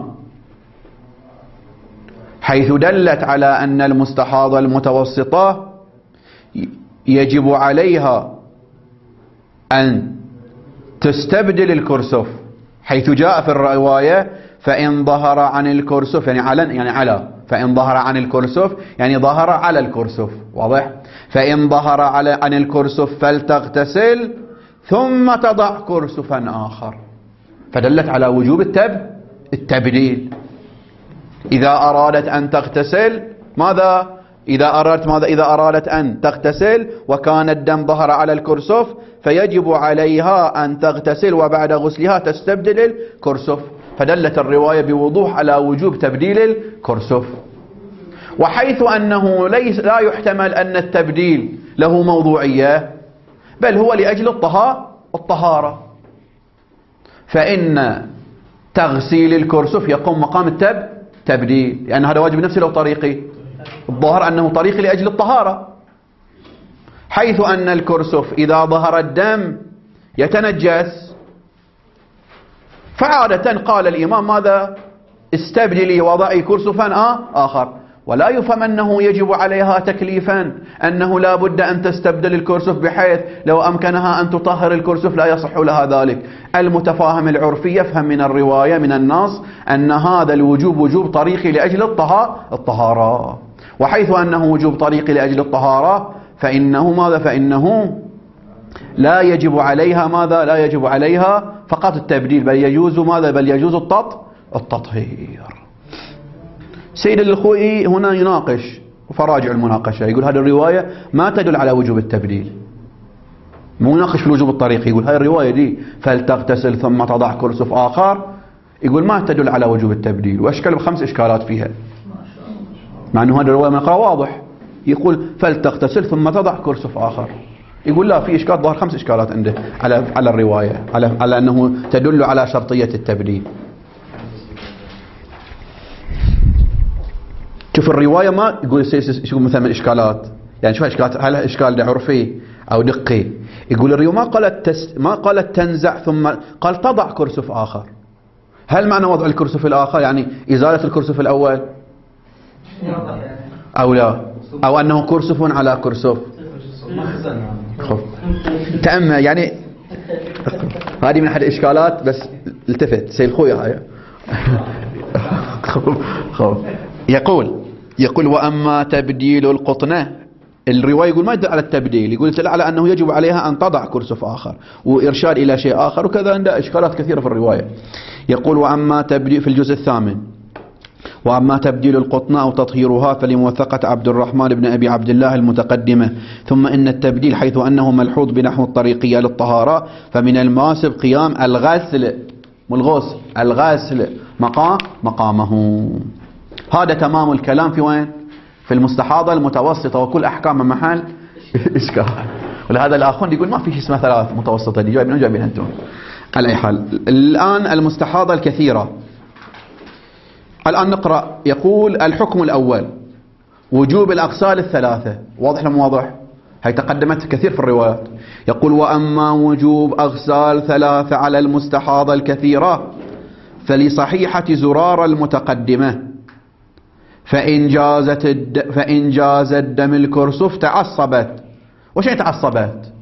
حيث دلت على أن المستحاضة المتوسطة يجب عليها أن تستبدل الكرسف، حيث جاء في الرواية فإن ظهر عن الكرسف يعني على يعني على فإن ظهر عن الكرسف يعني ظهر على الكرسف، واضح؟ فإن ظهر على عن الكرسف فلتغتسل ثم تضع كرسفا آخر، فدلت على وجوب التب التبديل. إذا أرادت أن تغتسل ماذا؟ إذا أردت ماذا؟ إذا أرادت أن تغتسل وكان الدم ظهر على الكرسف فيجب عليها أن تغتسل وبعد غسلها تستبدل الكرسف، فدلت الرواية بوضوح على وجوب تبديل الكرسف. وحيث أنه ليس لا يحتمل أن التبديل له موضوعية بل هو لأجل الطهارة، فإن تغسيل الكرسف يقوم مقام التب تبديل، لأن هذا واجب نفسي لو طريقي، الظاهر أنه طريقي لأجل الطهارة، حيث أن الكرسف إذا ظهر الدم يتنجس، فعادة قال الإمام ماذا؟ استبدلي وضعي كرسفا آخر، ولا يفهم أنه يجب عليها تكليفا، أنه لا بد أن تستبدل الكرسف بحيث لو أمكنها أن تطهر الكرسف لا يصح لها ذلك. المتفاهم العرفي يفهم من الرواية من النص أن هذا الوجوب وجوب طريقي لأجل الطهارة، وحيث أنه وجوب طريقي لأجل الطهارة فإنه ماذا؟ فإنه لا يجب عليها ماذا؟ لا يجب عليها فقط التبديل، بل يجوز ماذا؟ بل يجوز التط التطهير. سيد الخوئي هنا يناقش فراجع المناقشة، يقول هذه الرواية ما تدل على وجوب التبديل، مو يناقش في الوجوب الطريقي، يقول هذه الرواية دي فلتغتسل ثم تضع كرسف آخر، يقول ما تدل على وجوب التبديل، وأشكال بخمس إشكالات فيها، مع أنه هذه الرواية من القراءة واضح، يقول فلتغتسل ثم تضع كرسف آخر، يقول لا في إشكال ظهر خمس إشكالات عنده على على الرواية على على أنه تدل على شرطية التبديل. شوف الرواية ما يقول شو مثلا من إشكالات، يعني شو إشكالات؟ هل إشكال ده عرفي أو دقي؟ يقول الرواية ما قالت تس ما قالت تنزع ثم قال تضع كرسف آخر. هل معنى وضع الكرسف الآخر يعني إزالة الكرسف الأول أو لا، أو أنه كرسف على كرسف؟ تأمل يعني هذه من أحد الإشكالات، بس التفت سيد خويا هاي يقول يقول وأما تبديل القطنة، الرواية يقول ما يدل على التبديل، يقول يدل على أنه يجب عليها أن تضع كرسف آخر وإرشاد إلى شيء آخر، وكذا عنده إشكالات كثيرة في الرواية. يقول وأما تبديل في الجزء الثامن وأما تبديل القطنة أو تطهيرها فلموثقة عبد الرحمن بن أبي عبد الله المتقدمة. ثم إن التبديل حيث أنه ملحوظ بنحو الطريقية للطهارة فمن المناسب قيام الغسل والغسل الغسل مقام مقامه. هذا تمام الكلام في وين؟ في المستحاضة المتوسطة، وكل أحكام محل إشكال. ولهذا الآخرون يقول ما في شيء اسمه ثلاث متوسطة، دي جايبين جايبين أنتم. على أي حال الآن المستحاضة الكثيرة، الآن نقرأ. يقول الحكم الأول وجوب الأغسال الثلاثة، واضح لم واضح؟ هي تقدمت كثير في الروايات. يقول وأما وجوب أغسال ثلاثة على المستحاضة الكثيرة فلصحيحة زرار المتقدمة، فإن جازت الد... فإن جاز الدم الكرسف تعصبت. وش يعني تعصبت؟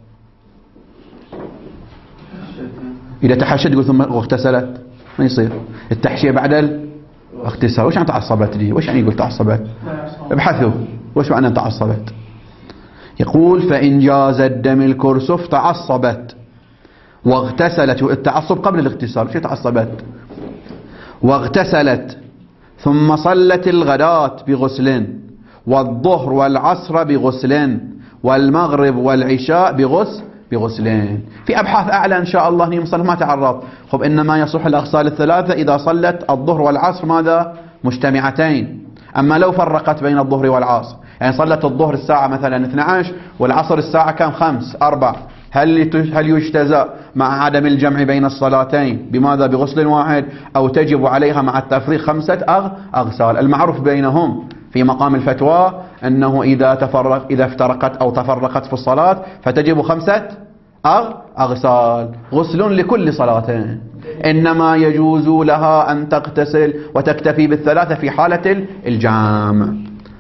إذا تحشت يقول ثم اغتسلت ما يصير التحشية بعد الاغتسال. وش يعني تعصبت دي؟ وش يعني يقول تعصبت؟ ابحثوا وش معنى تعصبت. يقول فإن جاز الدم الكرسف تعصبت واغتسلت. التعصب قبل الاغتسال. وش تعصبت؟ واغتسلت ثم صلت الغداة بغسل والظهر والعصر بغسل والمغرب والعشاء بغسل بغسلين. في أبحاث أعلى إن شاء الله نمصل ما تعرض. خب إنما يصح الأغسال الثلاثة إذا صلت الظهر والعصر ماذا؟ مجتمعتين. أما لو فرقت بين الظهر والعصر، يعني صلت الظهر الساعة مثلا اثنتي عشرة والعصر الساعة كم؟ خمس أربع، هل هل يجتزأ مع عدم الجمع بين الصلاتين بماذا؟ بغسل واحد، أو تجب عليها مع التفريق خمسة أغ أغسال؟ المعروف بينهم في مقام الفتوى أنه إذا تفرق إذا افترقت أو تفرقت في الصلاة فتجب خمسة أغ أغسال، غسل لكل صلاتين. إنما يجوز لها أن تغتسل وتكتفي بالثلاثة في حالة الجامع.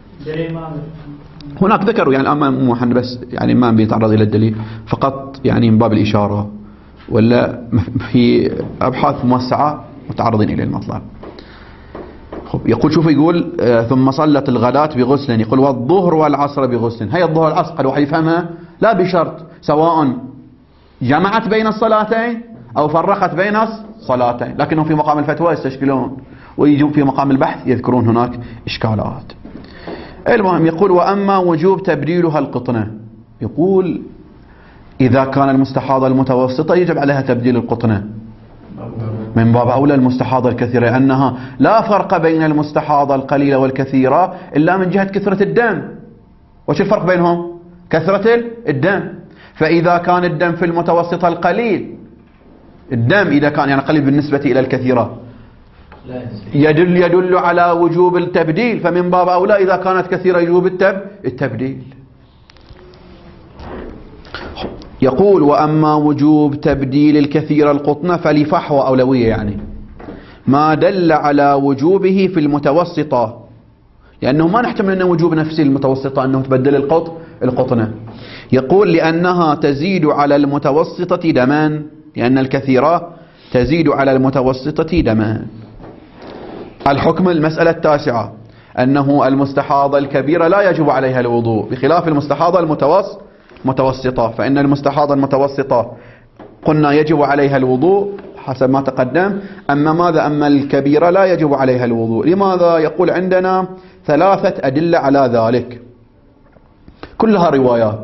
هناك ذكروا يعني الآن مو حن بس يعني ما بيتعرض إلى الدليل فقط، يعني من باب الإشارة، ولا في أبحاث موسعة متعرضين إلى المطلب. يقول شوف يقول آه ثم صلت الغداة بغسل، يقول والظهر والعصر بغسل. هي الظهر والعصر قد واحد يفهمها لا بشرط، سواء جمعت بين الصلاتين أو فرقت بين الصلاتين، لكنهم في مقام الفتوى يستشكلون ويجوا في مقام البحث يذكرون هناك إشكالات. المهم يقول وأما وجوب تبديلها القطنة، يقول إذا كان المستحاضة المتوسطة يجب عليها تبديل القطنة، من باب أولى المستحاضة الكثيرة، لأنها لا فرق بين المستحاضة القليلة والكثيرة إلا من جهة كثرة الدم. وش الفرق بينهم؟ كثرة الدم. فإذا كان الدم في المتوسطة القليل، الدم إذا كان يعني قليل بالنسبة إلى الكثيرة يدل يدل على وجوب التبديل، فمن باب أولى إذا كانت كثيرة يجوب التبديل. يقول وأما وجوب تبديل الكثير القطنة فلفحوى أولوية، يعني ما دل على وجوبه في المتوسطة، لأنه ما نحتمل أن وجوب نفسه المتوسطة أنه تبدل القط القطنة. يقول لأنها تزيد على المتوسطة دما، لأن الكثيرة تزيد على المتوسطة دما. الحكم المسألة التاسعة أنه المستحاضة الكبيرة لا يجب عليها الوضوء، بخلاف المستحاضة المتوسطة متوسطة، فإن المستحاضة المتوسطة قلنا يجب عليها الوضوء حسب ما تقدم. أما ماذا أما الكبيرة لا يجب عليها الوضوء. لماذا؟ يقول عندنا ثلاثة أدلة على ذلك كلها روايات.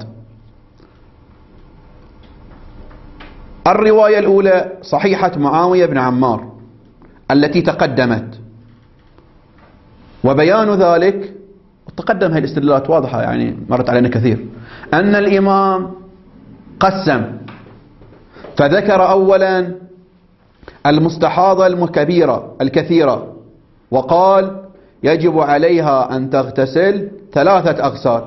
الرواية الأولى صحيحة معاوية بن عمار التي تقدمت، وبيان ذلك تقدم هذه الاستدلالات واضحة يعني مرت علينا كثير، أن الإمام قسم فذكر أولا المستحاضة الكبيرة الكثيرة وقال يجب عليها أن تغتسل ثلاثة أغسال،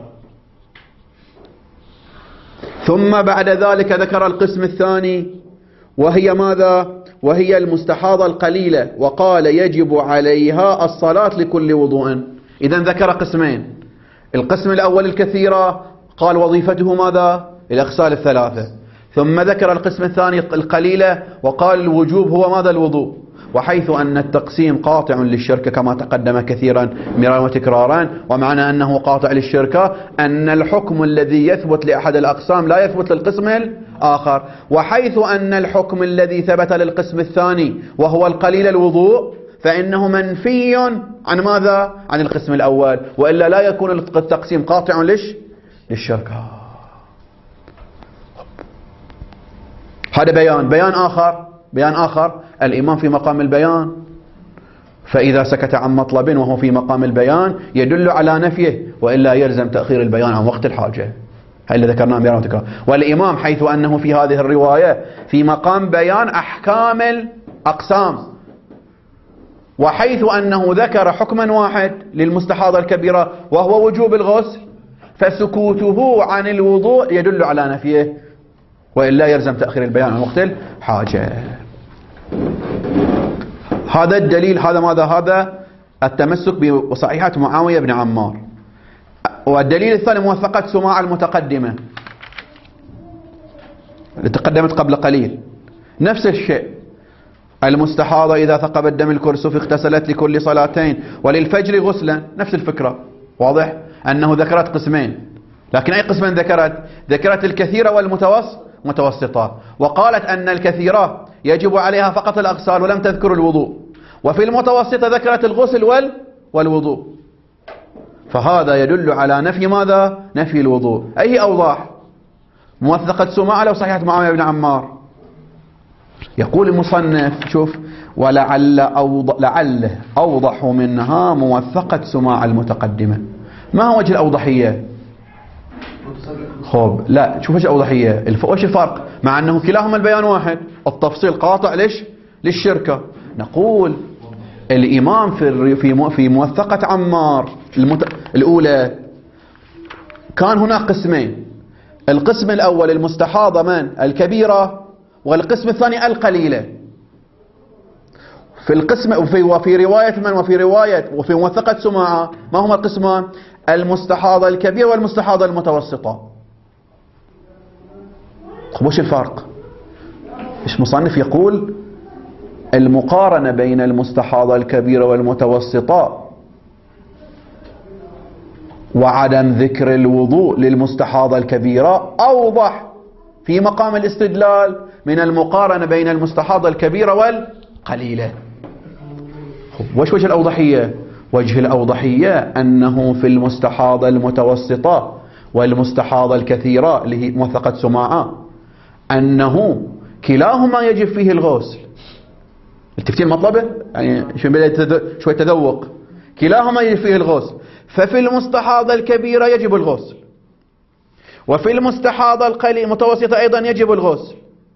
ثم بعد ذلك ذكر القسم الثاني وهي ماذا؟ وهي المستحاضة القليلة وقال يجب عليها الصلاة لكل وضوء. إذن ذكر قسمين، القسم الأول الكثيرة قال وظيفته ماذا؟ الأغسال الثلاثة، ثم ذكر القسم الثاني القليلة وقال الوجوب هو ماذا؟ الوضوء. وحيث أن التقسيم قاطع للشركة كما تقدم كثيرا مرارا وتكرارا، ومعنى أنه قاطع للشركة أن الحكم الذي يثبت لأحد الأقسام لا يثبت للقسم الآخر، وحيث أن الحكم الذي ثبت للقسم الثاني وهو القليل الوضوء فإنه منفي عن ماذا؟ عن القسم الأول، وإلا لا يكون التقسيم قاطع ليش؟ للشركة. هذا بيان. بيان آخر بيان آخر الإمام في مقام البيان، فإذا سكت عن مطلب وهو في مقام البيان يدل على نفيه، وإلا يلزم تأخير البيان عن وقت الحاجة. هذا اللي ذكرناه مرارا وتكرارا. والإمام حيث أنه في هذه الرواية في مقام بيان أحكام الأقسام، وحيث أنه ذكر حكما واحد للمستحاضة الكبيرة وهو وجوب الغسل، فسكوته عن الوضوء يدل على نفيه، وإلا يلزم تأخير البيان عن وقت الحاجة. هذا الدليل. هذا ماذا؟ هذا التمسك بصحيحة معاوية بن عمار. والدليل الثاني موثقة سماع المتقدمة اللي تقدمت قبل قليل، نفس الشيء. المستحاضة إذا ثقب الدم الكرسف اغتسلت لكل صلاتين وللفجر غسلا، نفس الفكرة. واضح أنه ذكرت قسمين، لكن أي قسمين ذكرت؟ ذكرت الكثيرة والمتوسط متوسطة، وقالت أن الكثيرة يجب عليها فقط الأغسال ولم تذكر الوضوء، وفي المتوسطة ذكرت الغسل وال والوضوء. فهذا يدل على نفي ماذا؟ نفي الوضوء. أي أوضح؟ موثقة سماع لو صحيحة معاوية بن عمار. يقول المصنف شوف ولعل أوضح لعله أوضح منها موثقة سماع المتقدمة. ما هو وجه الأوضحية؟ خب لا شوف ايش الأوضحية، ايش الفرق؟ مع أنه كلاهما البيان واحد، التفصيل قاطع ليش؟ للشركة. نقول الإمام في في في موثقة عمار المت... الأولى كان هناك قسمين، القسم الأول المستحاضة من الكبيرة، والقسم الثاني القليلة. في القسم وفي وفي رواية من وفي رواية وفي موثقة سماعة ما هما القسمان؟ المستحاضة الكبيرة والمستحاضة المتوسطة. وش الفرق؟ ايش مصنف يقول المقارنة بين المستحاضة الكبيرة والمتوسطة وعدم ذكر الوضوء للمستحاضة الكبيرة أوضح في مقام الاستدلال من المقارنة بين المستحاضة الكبيرة والقليلة. وش وجه الأوضحية؟ وجه الأوضحية أنه في المستحاضة المتوسطة والمستحاضة الكثيرة اللي هي موثقة سماعة أنه كلاهما يجب فيه الغسل. التفتين مطلبه يعني شوي تذوق. كلاهما يجب فيه الغسل، ففي المستحاضة الكبيرة يجب الغسل، وفي المستحاضة المتوسطة أيضا يجب الغسل.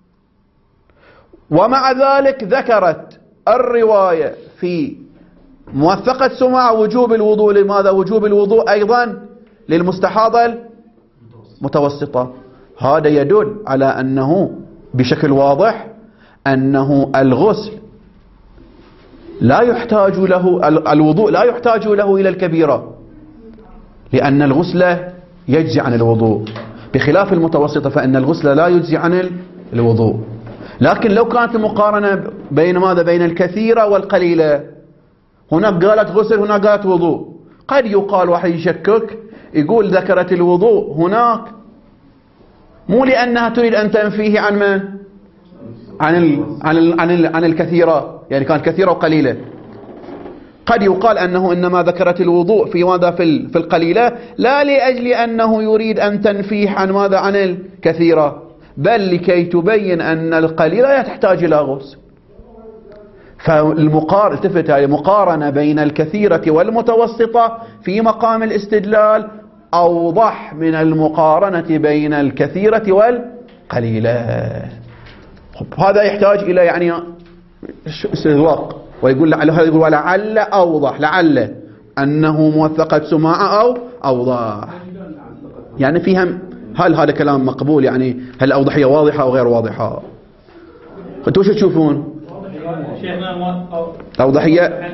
ومع ذلك ذكرت الرواية في موثقة سماع وجوب الوضوء. لماذا وجوب الوضوء أيضا للمستحاضة المتوسطة؟ هذا يدل على أنه بشكل واضح أنه الغسل لا يحتاج له، الوضوء لا يحتاج له إلى الكبيرة، لأن الغسل يجزي عن الوضوء، بخلاف المتوسطة فإن الغسل لا يجزي عن الوضوء. لكن لو كانت المقارنة بين ماذا؟ بين الكثيرة والقليلة، هناك قالت غسل هناك قالت وضوء، قد يقال واحد يشكك يقول ذكرت الوضوء هناك مو لأنها تريد أن تنفيه عن من؟ عن ال عن ال عن, ال عن الكثيرة، يعني كانت كثيرة وقليلة. قد يقال أنه إنما ذكرت الوضوء في ماذا؟ في في القليلة لا لأجل أنه يريد أن تنفيه عن ماذا؟ عن الكثيرة، بل لكي تبين أن القليلة لا تحتاج إلى غسل. فالمقارنة التفت هذه مقارنة بين الكثيرة والمتوسطة في مقام الاستدلال أوضح من المقارنة بين الكثيرة والقليلة. هذا يحتاج إلى يعني استذواق، ويقول لعله يقول ولعل أوضح، لعل أنه موثقة سماعة أو أوضح، يعني فيها هل هذا كلام مقبول؟ يعني هل الأوضحية واضحة أو غير واضحة؟ أنتوا شو تشوفون؟ أوضحية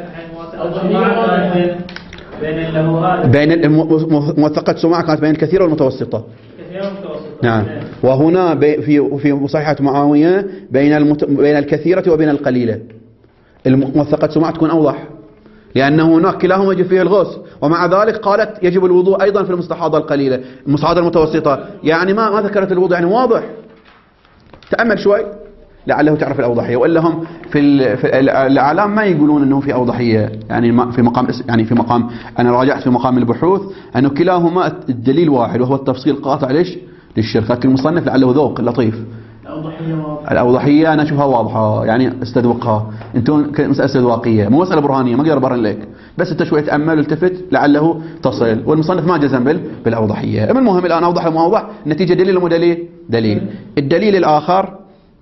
بين موثقة سماعة كانت بين الكثيرة والمتوسطة. نعم. وهنا في في صحيحة معاوية بين المت... بين الكثيرة وبين القليلة. الموثقة سماعة تكون أوضح، لأن هناك كلاهما يجب فيه الغسل، ومع ذلك قالت يجب الوضوء أيضا في المستحاضة القليلة، المستحاضة المتوسطة، يعني ما ما ذكرت الوضوء، يعني واضح. تأمل شوي لعله تعرف الأوضحية. وإلا هم في, في الإعلام ما يقولون أنه في أوضحية، يعني في مقام يعني في مقام أنا راجعت في مقام البحوث أنه كلاهما الدليل واحد وهو التفصيل قاطع ليش للشرك، لكن المصنف لعله ذوق لطيف. الأوضحية أنا أشوفها واضحة، يعني استذوقها. أنتم مسألة استذواقية مو مسألة برهانية، ما أقدر أبرهن لك، بس أنت شوية تأمل والتفت لعله تصل. والمصنف ما جزم بالأوضحية. من المهم الآن أوضح وما أوضح، النتيجة دليل ومو دليل؟ دليل. الدليل الآخر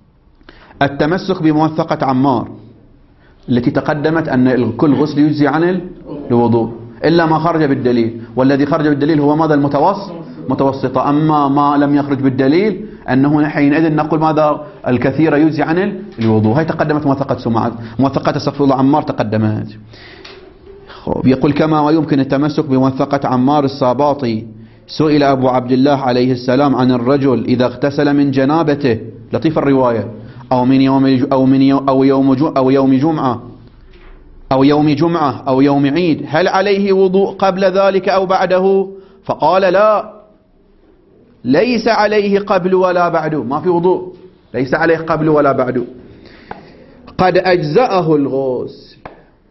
التمسك بموثقة عمار التي تقدمت أن كل غسل يجزي عن الوضوء إلا ما خرج بالدليل، والذي خرج بالدليل هو ماذا؟ المتوسط متوسطة. أما ما لم يخرج بالدليل أنه حينئذ نقول ماذا؟ الكثير يجزي عن الوضوء. هاي تقدمت موثقة سماعة، موثقة استغفر الله عمار تقدمت. يقول كما ويمكن التمسك بموثقة عمار الصاباطي. سئل أبو عبد الله عليه السلام عن الرجل إذا اغتسل من جنابته، لطيف الرواية، أو من يوم أو من يوم أو يوم أو يوم جمعة أو يوم جمعة أو يوم عيد، هل عليه وضوء قبل ذلك أو بعده؟ فقال لا، ليس عليه قبل ولا بعد، ما في وضوء، ليس عليه قبل ولا بعد، قد أجزأه الغسل.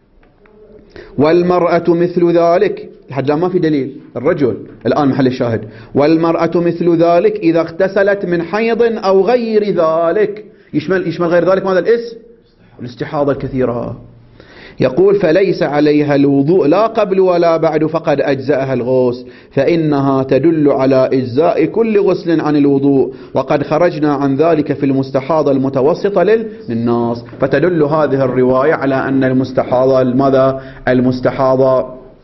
والمرأة مثل ذلك، لحد ما في دليل. الرجل الآن محل الشاهد. والمرأة مثل ذلك إذا اغتسلت من حيض أو غير ذلك، يشمل يشمل غير ذلك ماذا؟ الاسم الاستحاضة الكثيرة. يقول فليس عليها الوضوء لا قبل ولا بعد، فقد أجزأها الغسل، فإنها تدل على إجزاء كل غسل عن الوضوء، وقد خرجنا عن ذلك في المستحاضة المتوسطة للناس. فتدل هذه الرواية على أن المستحاضة ماذا؟ المستحاضة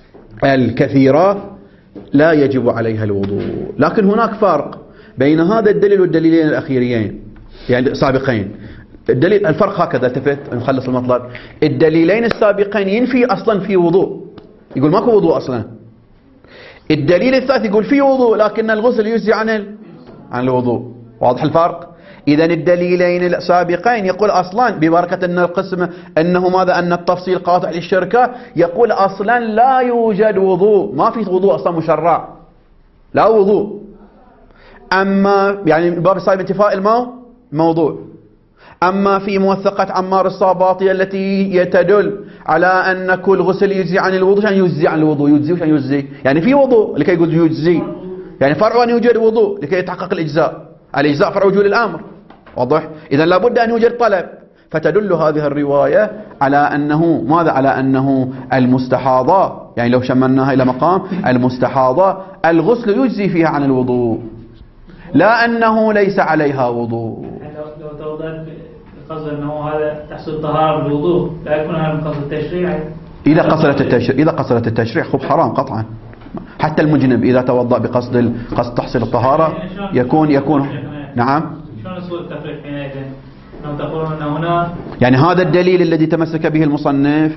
الكثيرة لا يجب عليها الوضوء. لكن هناك فرق بين هذا الدليل والدليلين الأخيرين يعني سابقين. الدليل الفرق هكذا، التفت نخلص المطلب. الدليلين السابقين ينفي أصلا في وضوء، يقول ماكو وضوء أصلا. الدليل الثالث يقول في وضوء لكن الغسل يجزي عن عن الوضوء. واضح الفرق؟ إذن الدليلين السابقين يقول أصلا ببركة أن القسم أنه ماذا أن التفصيل قاطع للشركة، يقول أصلا لا يوجد وضوء، ما في وضوء أصلا مشرع، لا وضوء. أما يعني باب صاحب انتفاء الماء موضوع. أما في موثقة عمار الصاباطية التي يتدل على أن كل غسل يجزي عن الوضوء، يعني يجزي عن الوضوء، يجزي وشان يجزي يعني في وضوء لكي يقول يجزي، يعني فرع أن يوجد وضوء لكي يتحقق الإجزاء، الإجزاء فرع وجود الأمر، واضح؟ إذن لابد أن يوجد طلب. فتدل هذه الرواية على أنه ماذا؟ على أنه المستحاضة، يعني لو شملناها إلى مقام المستحاضة الغسل يجزي فيها عن الوضوء، لا أنه ليس عليها وضوء. لو توضأت بقصد أنه هذا تحصل طهارة بالوضوء، لا يكون هذا من قصد التشريع. إذا قصرت التشريع إذا قصرت التشريع خب حرام قطعا. حتى المجنب إذا توضأ بقصد قصد تحصيل الطهارة يكون يكون نعم. شلون يصير التفريق حينئذ؟ لو تقولون أن هنا يعني هذا الدليل الذي تمسك به المصنف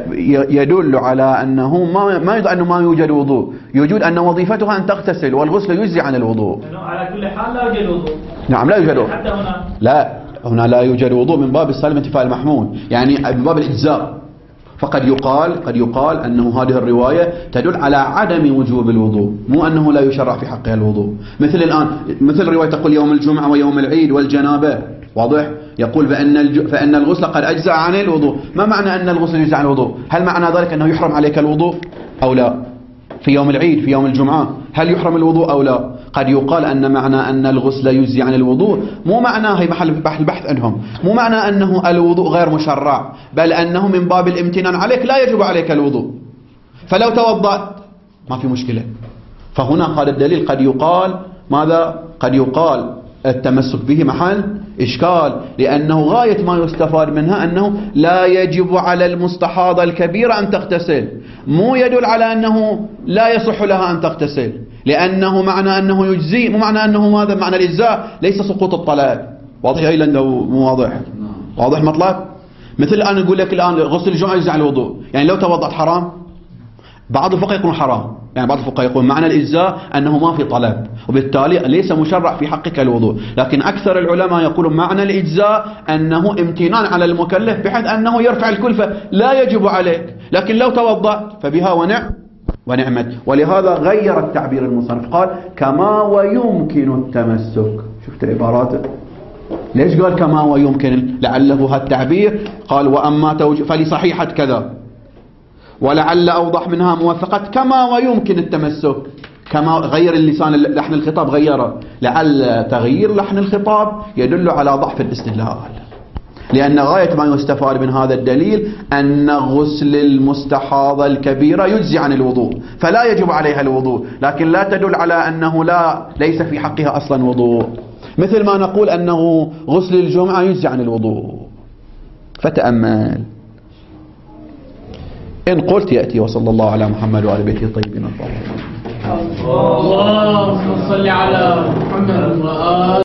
يدل على أنه ما ما يدل أنه ما يوجد وضوء، يوجد أن وظيفتها أن تغتسل والغسل يجزي عن الوضوء. على كل حال لا يوجد وضوء. نعم لا يوجد وضوء. حتى هنا لا، هنا لا يوجد وضوء من باب السالم انتفاء المحمول، يعني من باب الإجزاء. فقد يقال قد يقال أنه هذه الرواية تدل على عدم وجوب الوضوء، مو أنه لا يشرع في حقها الوضوء. مثل الآن مثل رواية تقول يوم الجمعة ويوم العيد والجنابة، واضح؟ يقول بأن الج... فإن الغسل قد أجزأ عن الوضوء. ما معنى أن الغسل يجزأ عن الوضوء؟ هل معنى ذلك أنه يحرم عليك الوضوء أو لا؟ في يوم العيد في يوم الجمعة هل يحرم الوضوء أو لا؟ قد يقال أن معنى أن الغسل يجزي عن الوضوء مو معناه، هي محل البحث عندهم، مو معنى أنه الوضوء غير مشرع، بل أنه من باب الامتنان عليك لا يجب عليك الوضوء، فلو توضأت ما في مشكلة. فهنا هذا الدليل قد يقال ماذا؟ قد يقال التمسك به محل إشكال، لأنه غاية ما يستفاد منها أنه لا يجب على المستحاضة الكبيرة أن تغتسل، مو يدل على أنه لا يصح لها أن تغتسل، لأنه معنى أنه يجزي، مو معنى أنه ماذا؟ معنى الإجزاء ليس سقوط الطلب. واضح إلى أنه مو واضح؟ واضح مطلب؟ مثل الآن نقول لك الآن غسل الجمعة يجزي عن الوضوء، يعني لو توضأت حرام؟ بعض الفقهاء يقولون حرام، يعني بعض الفقهاء يقول معنى الإجزاء أنه ما في طلب وبالتالي ليس مشرع في حقك الوضوء، لكن أكثر العلماء يقولون معنى الإجزاء أنه امتنان على المكلف بحيث أنه يرفع الكلفة لا يجب عليك، لكن لو توضأت فبها ونعم ونعمت. ولهذا غير التعبير المصنف قال كما ويمكن التمسك. شفت عباراته؟ ليش قال كما ويمكن؟ لعله هالتعبير قال وأما توجه فلصحيحة كذا، ولعل أوضح منها موثقة كما ويمكن التمسك. كما غير اللسان لحن الخطاب غيره، لعل تغيير لحن الخطاب يدل على ضعف الاستدلال، لأن غاية ما يستفاد من هذا الدليل أن غسل المستحاضة الكبيرة يجزي عن الوضوء فلا يجب عليها الوضوء، لكن لا تدل على أنه لا ليس في حقها أصلا وضوء، مثل ما نقول أنه غسل الجمعة يجزي عن الوضوء. فتأمل إن قلت يأتي. وصلى الله على محمد وعلى بيته الطيبين الطاهرين. اللهم صل على محمد وآله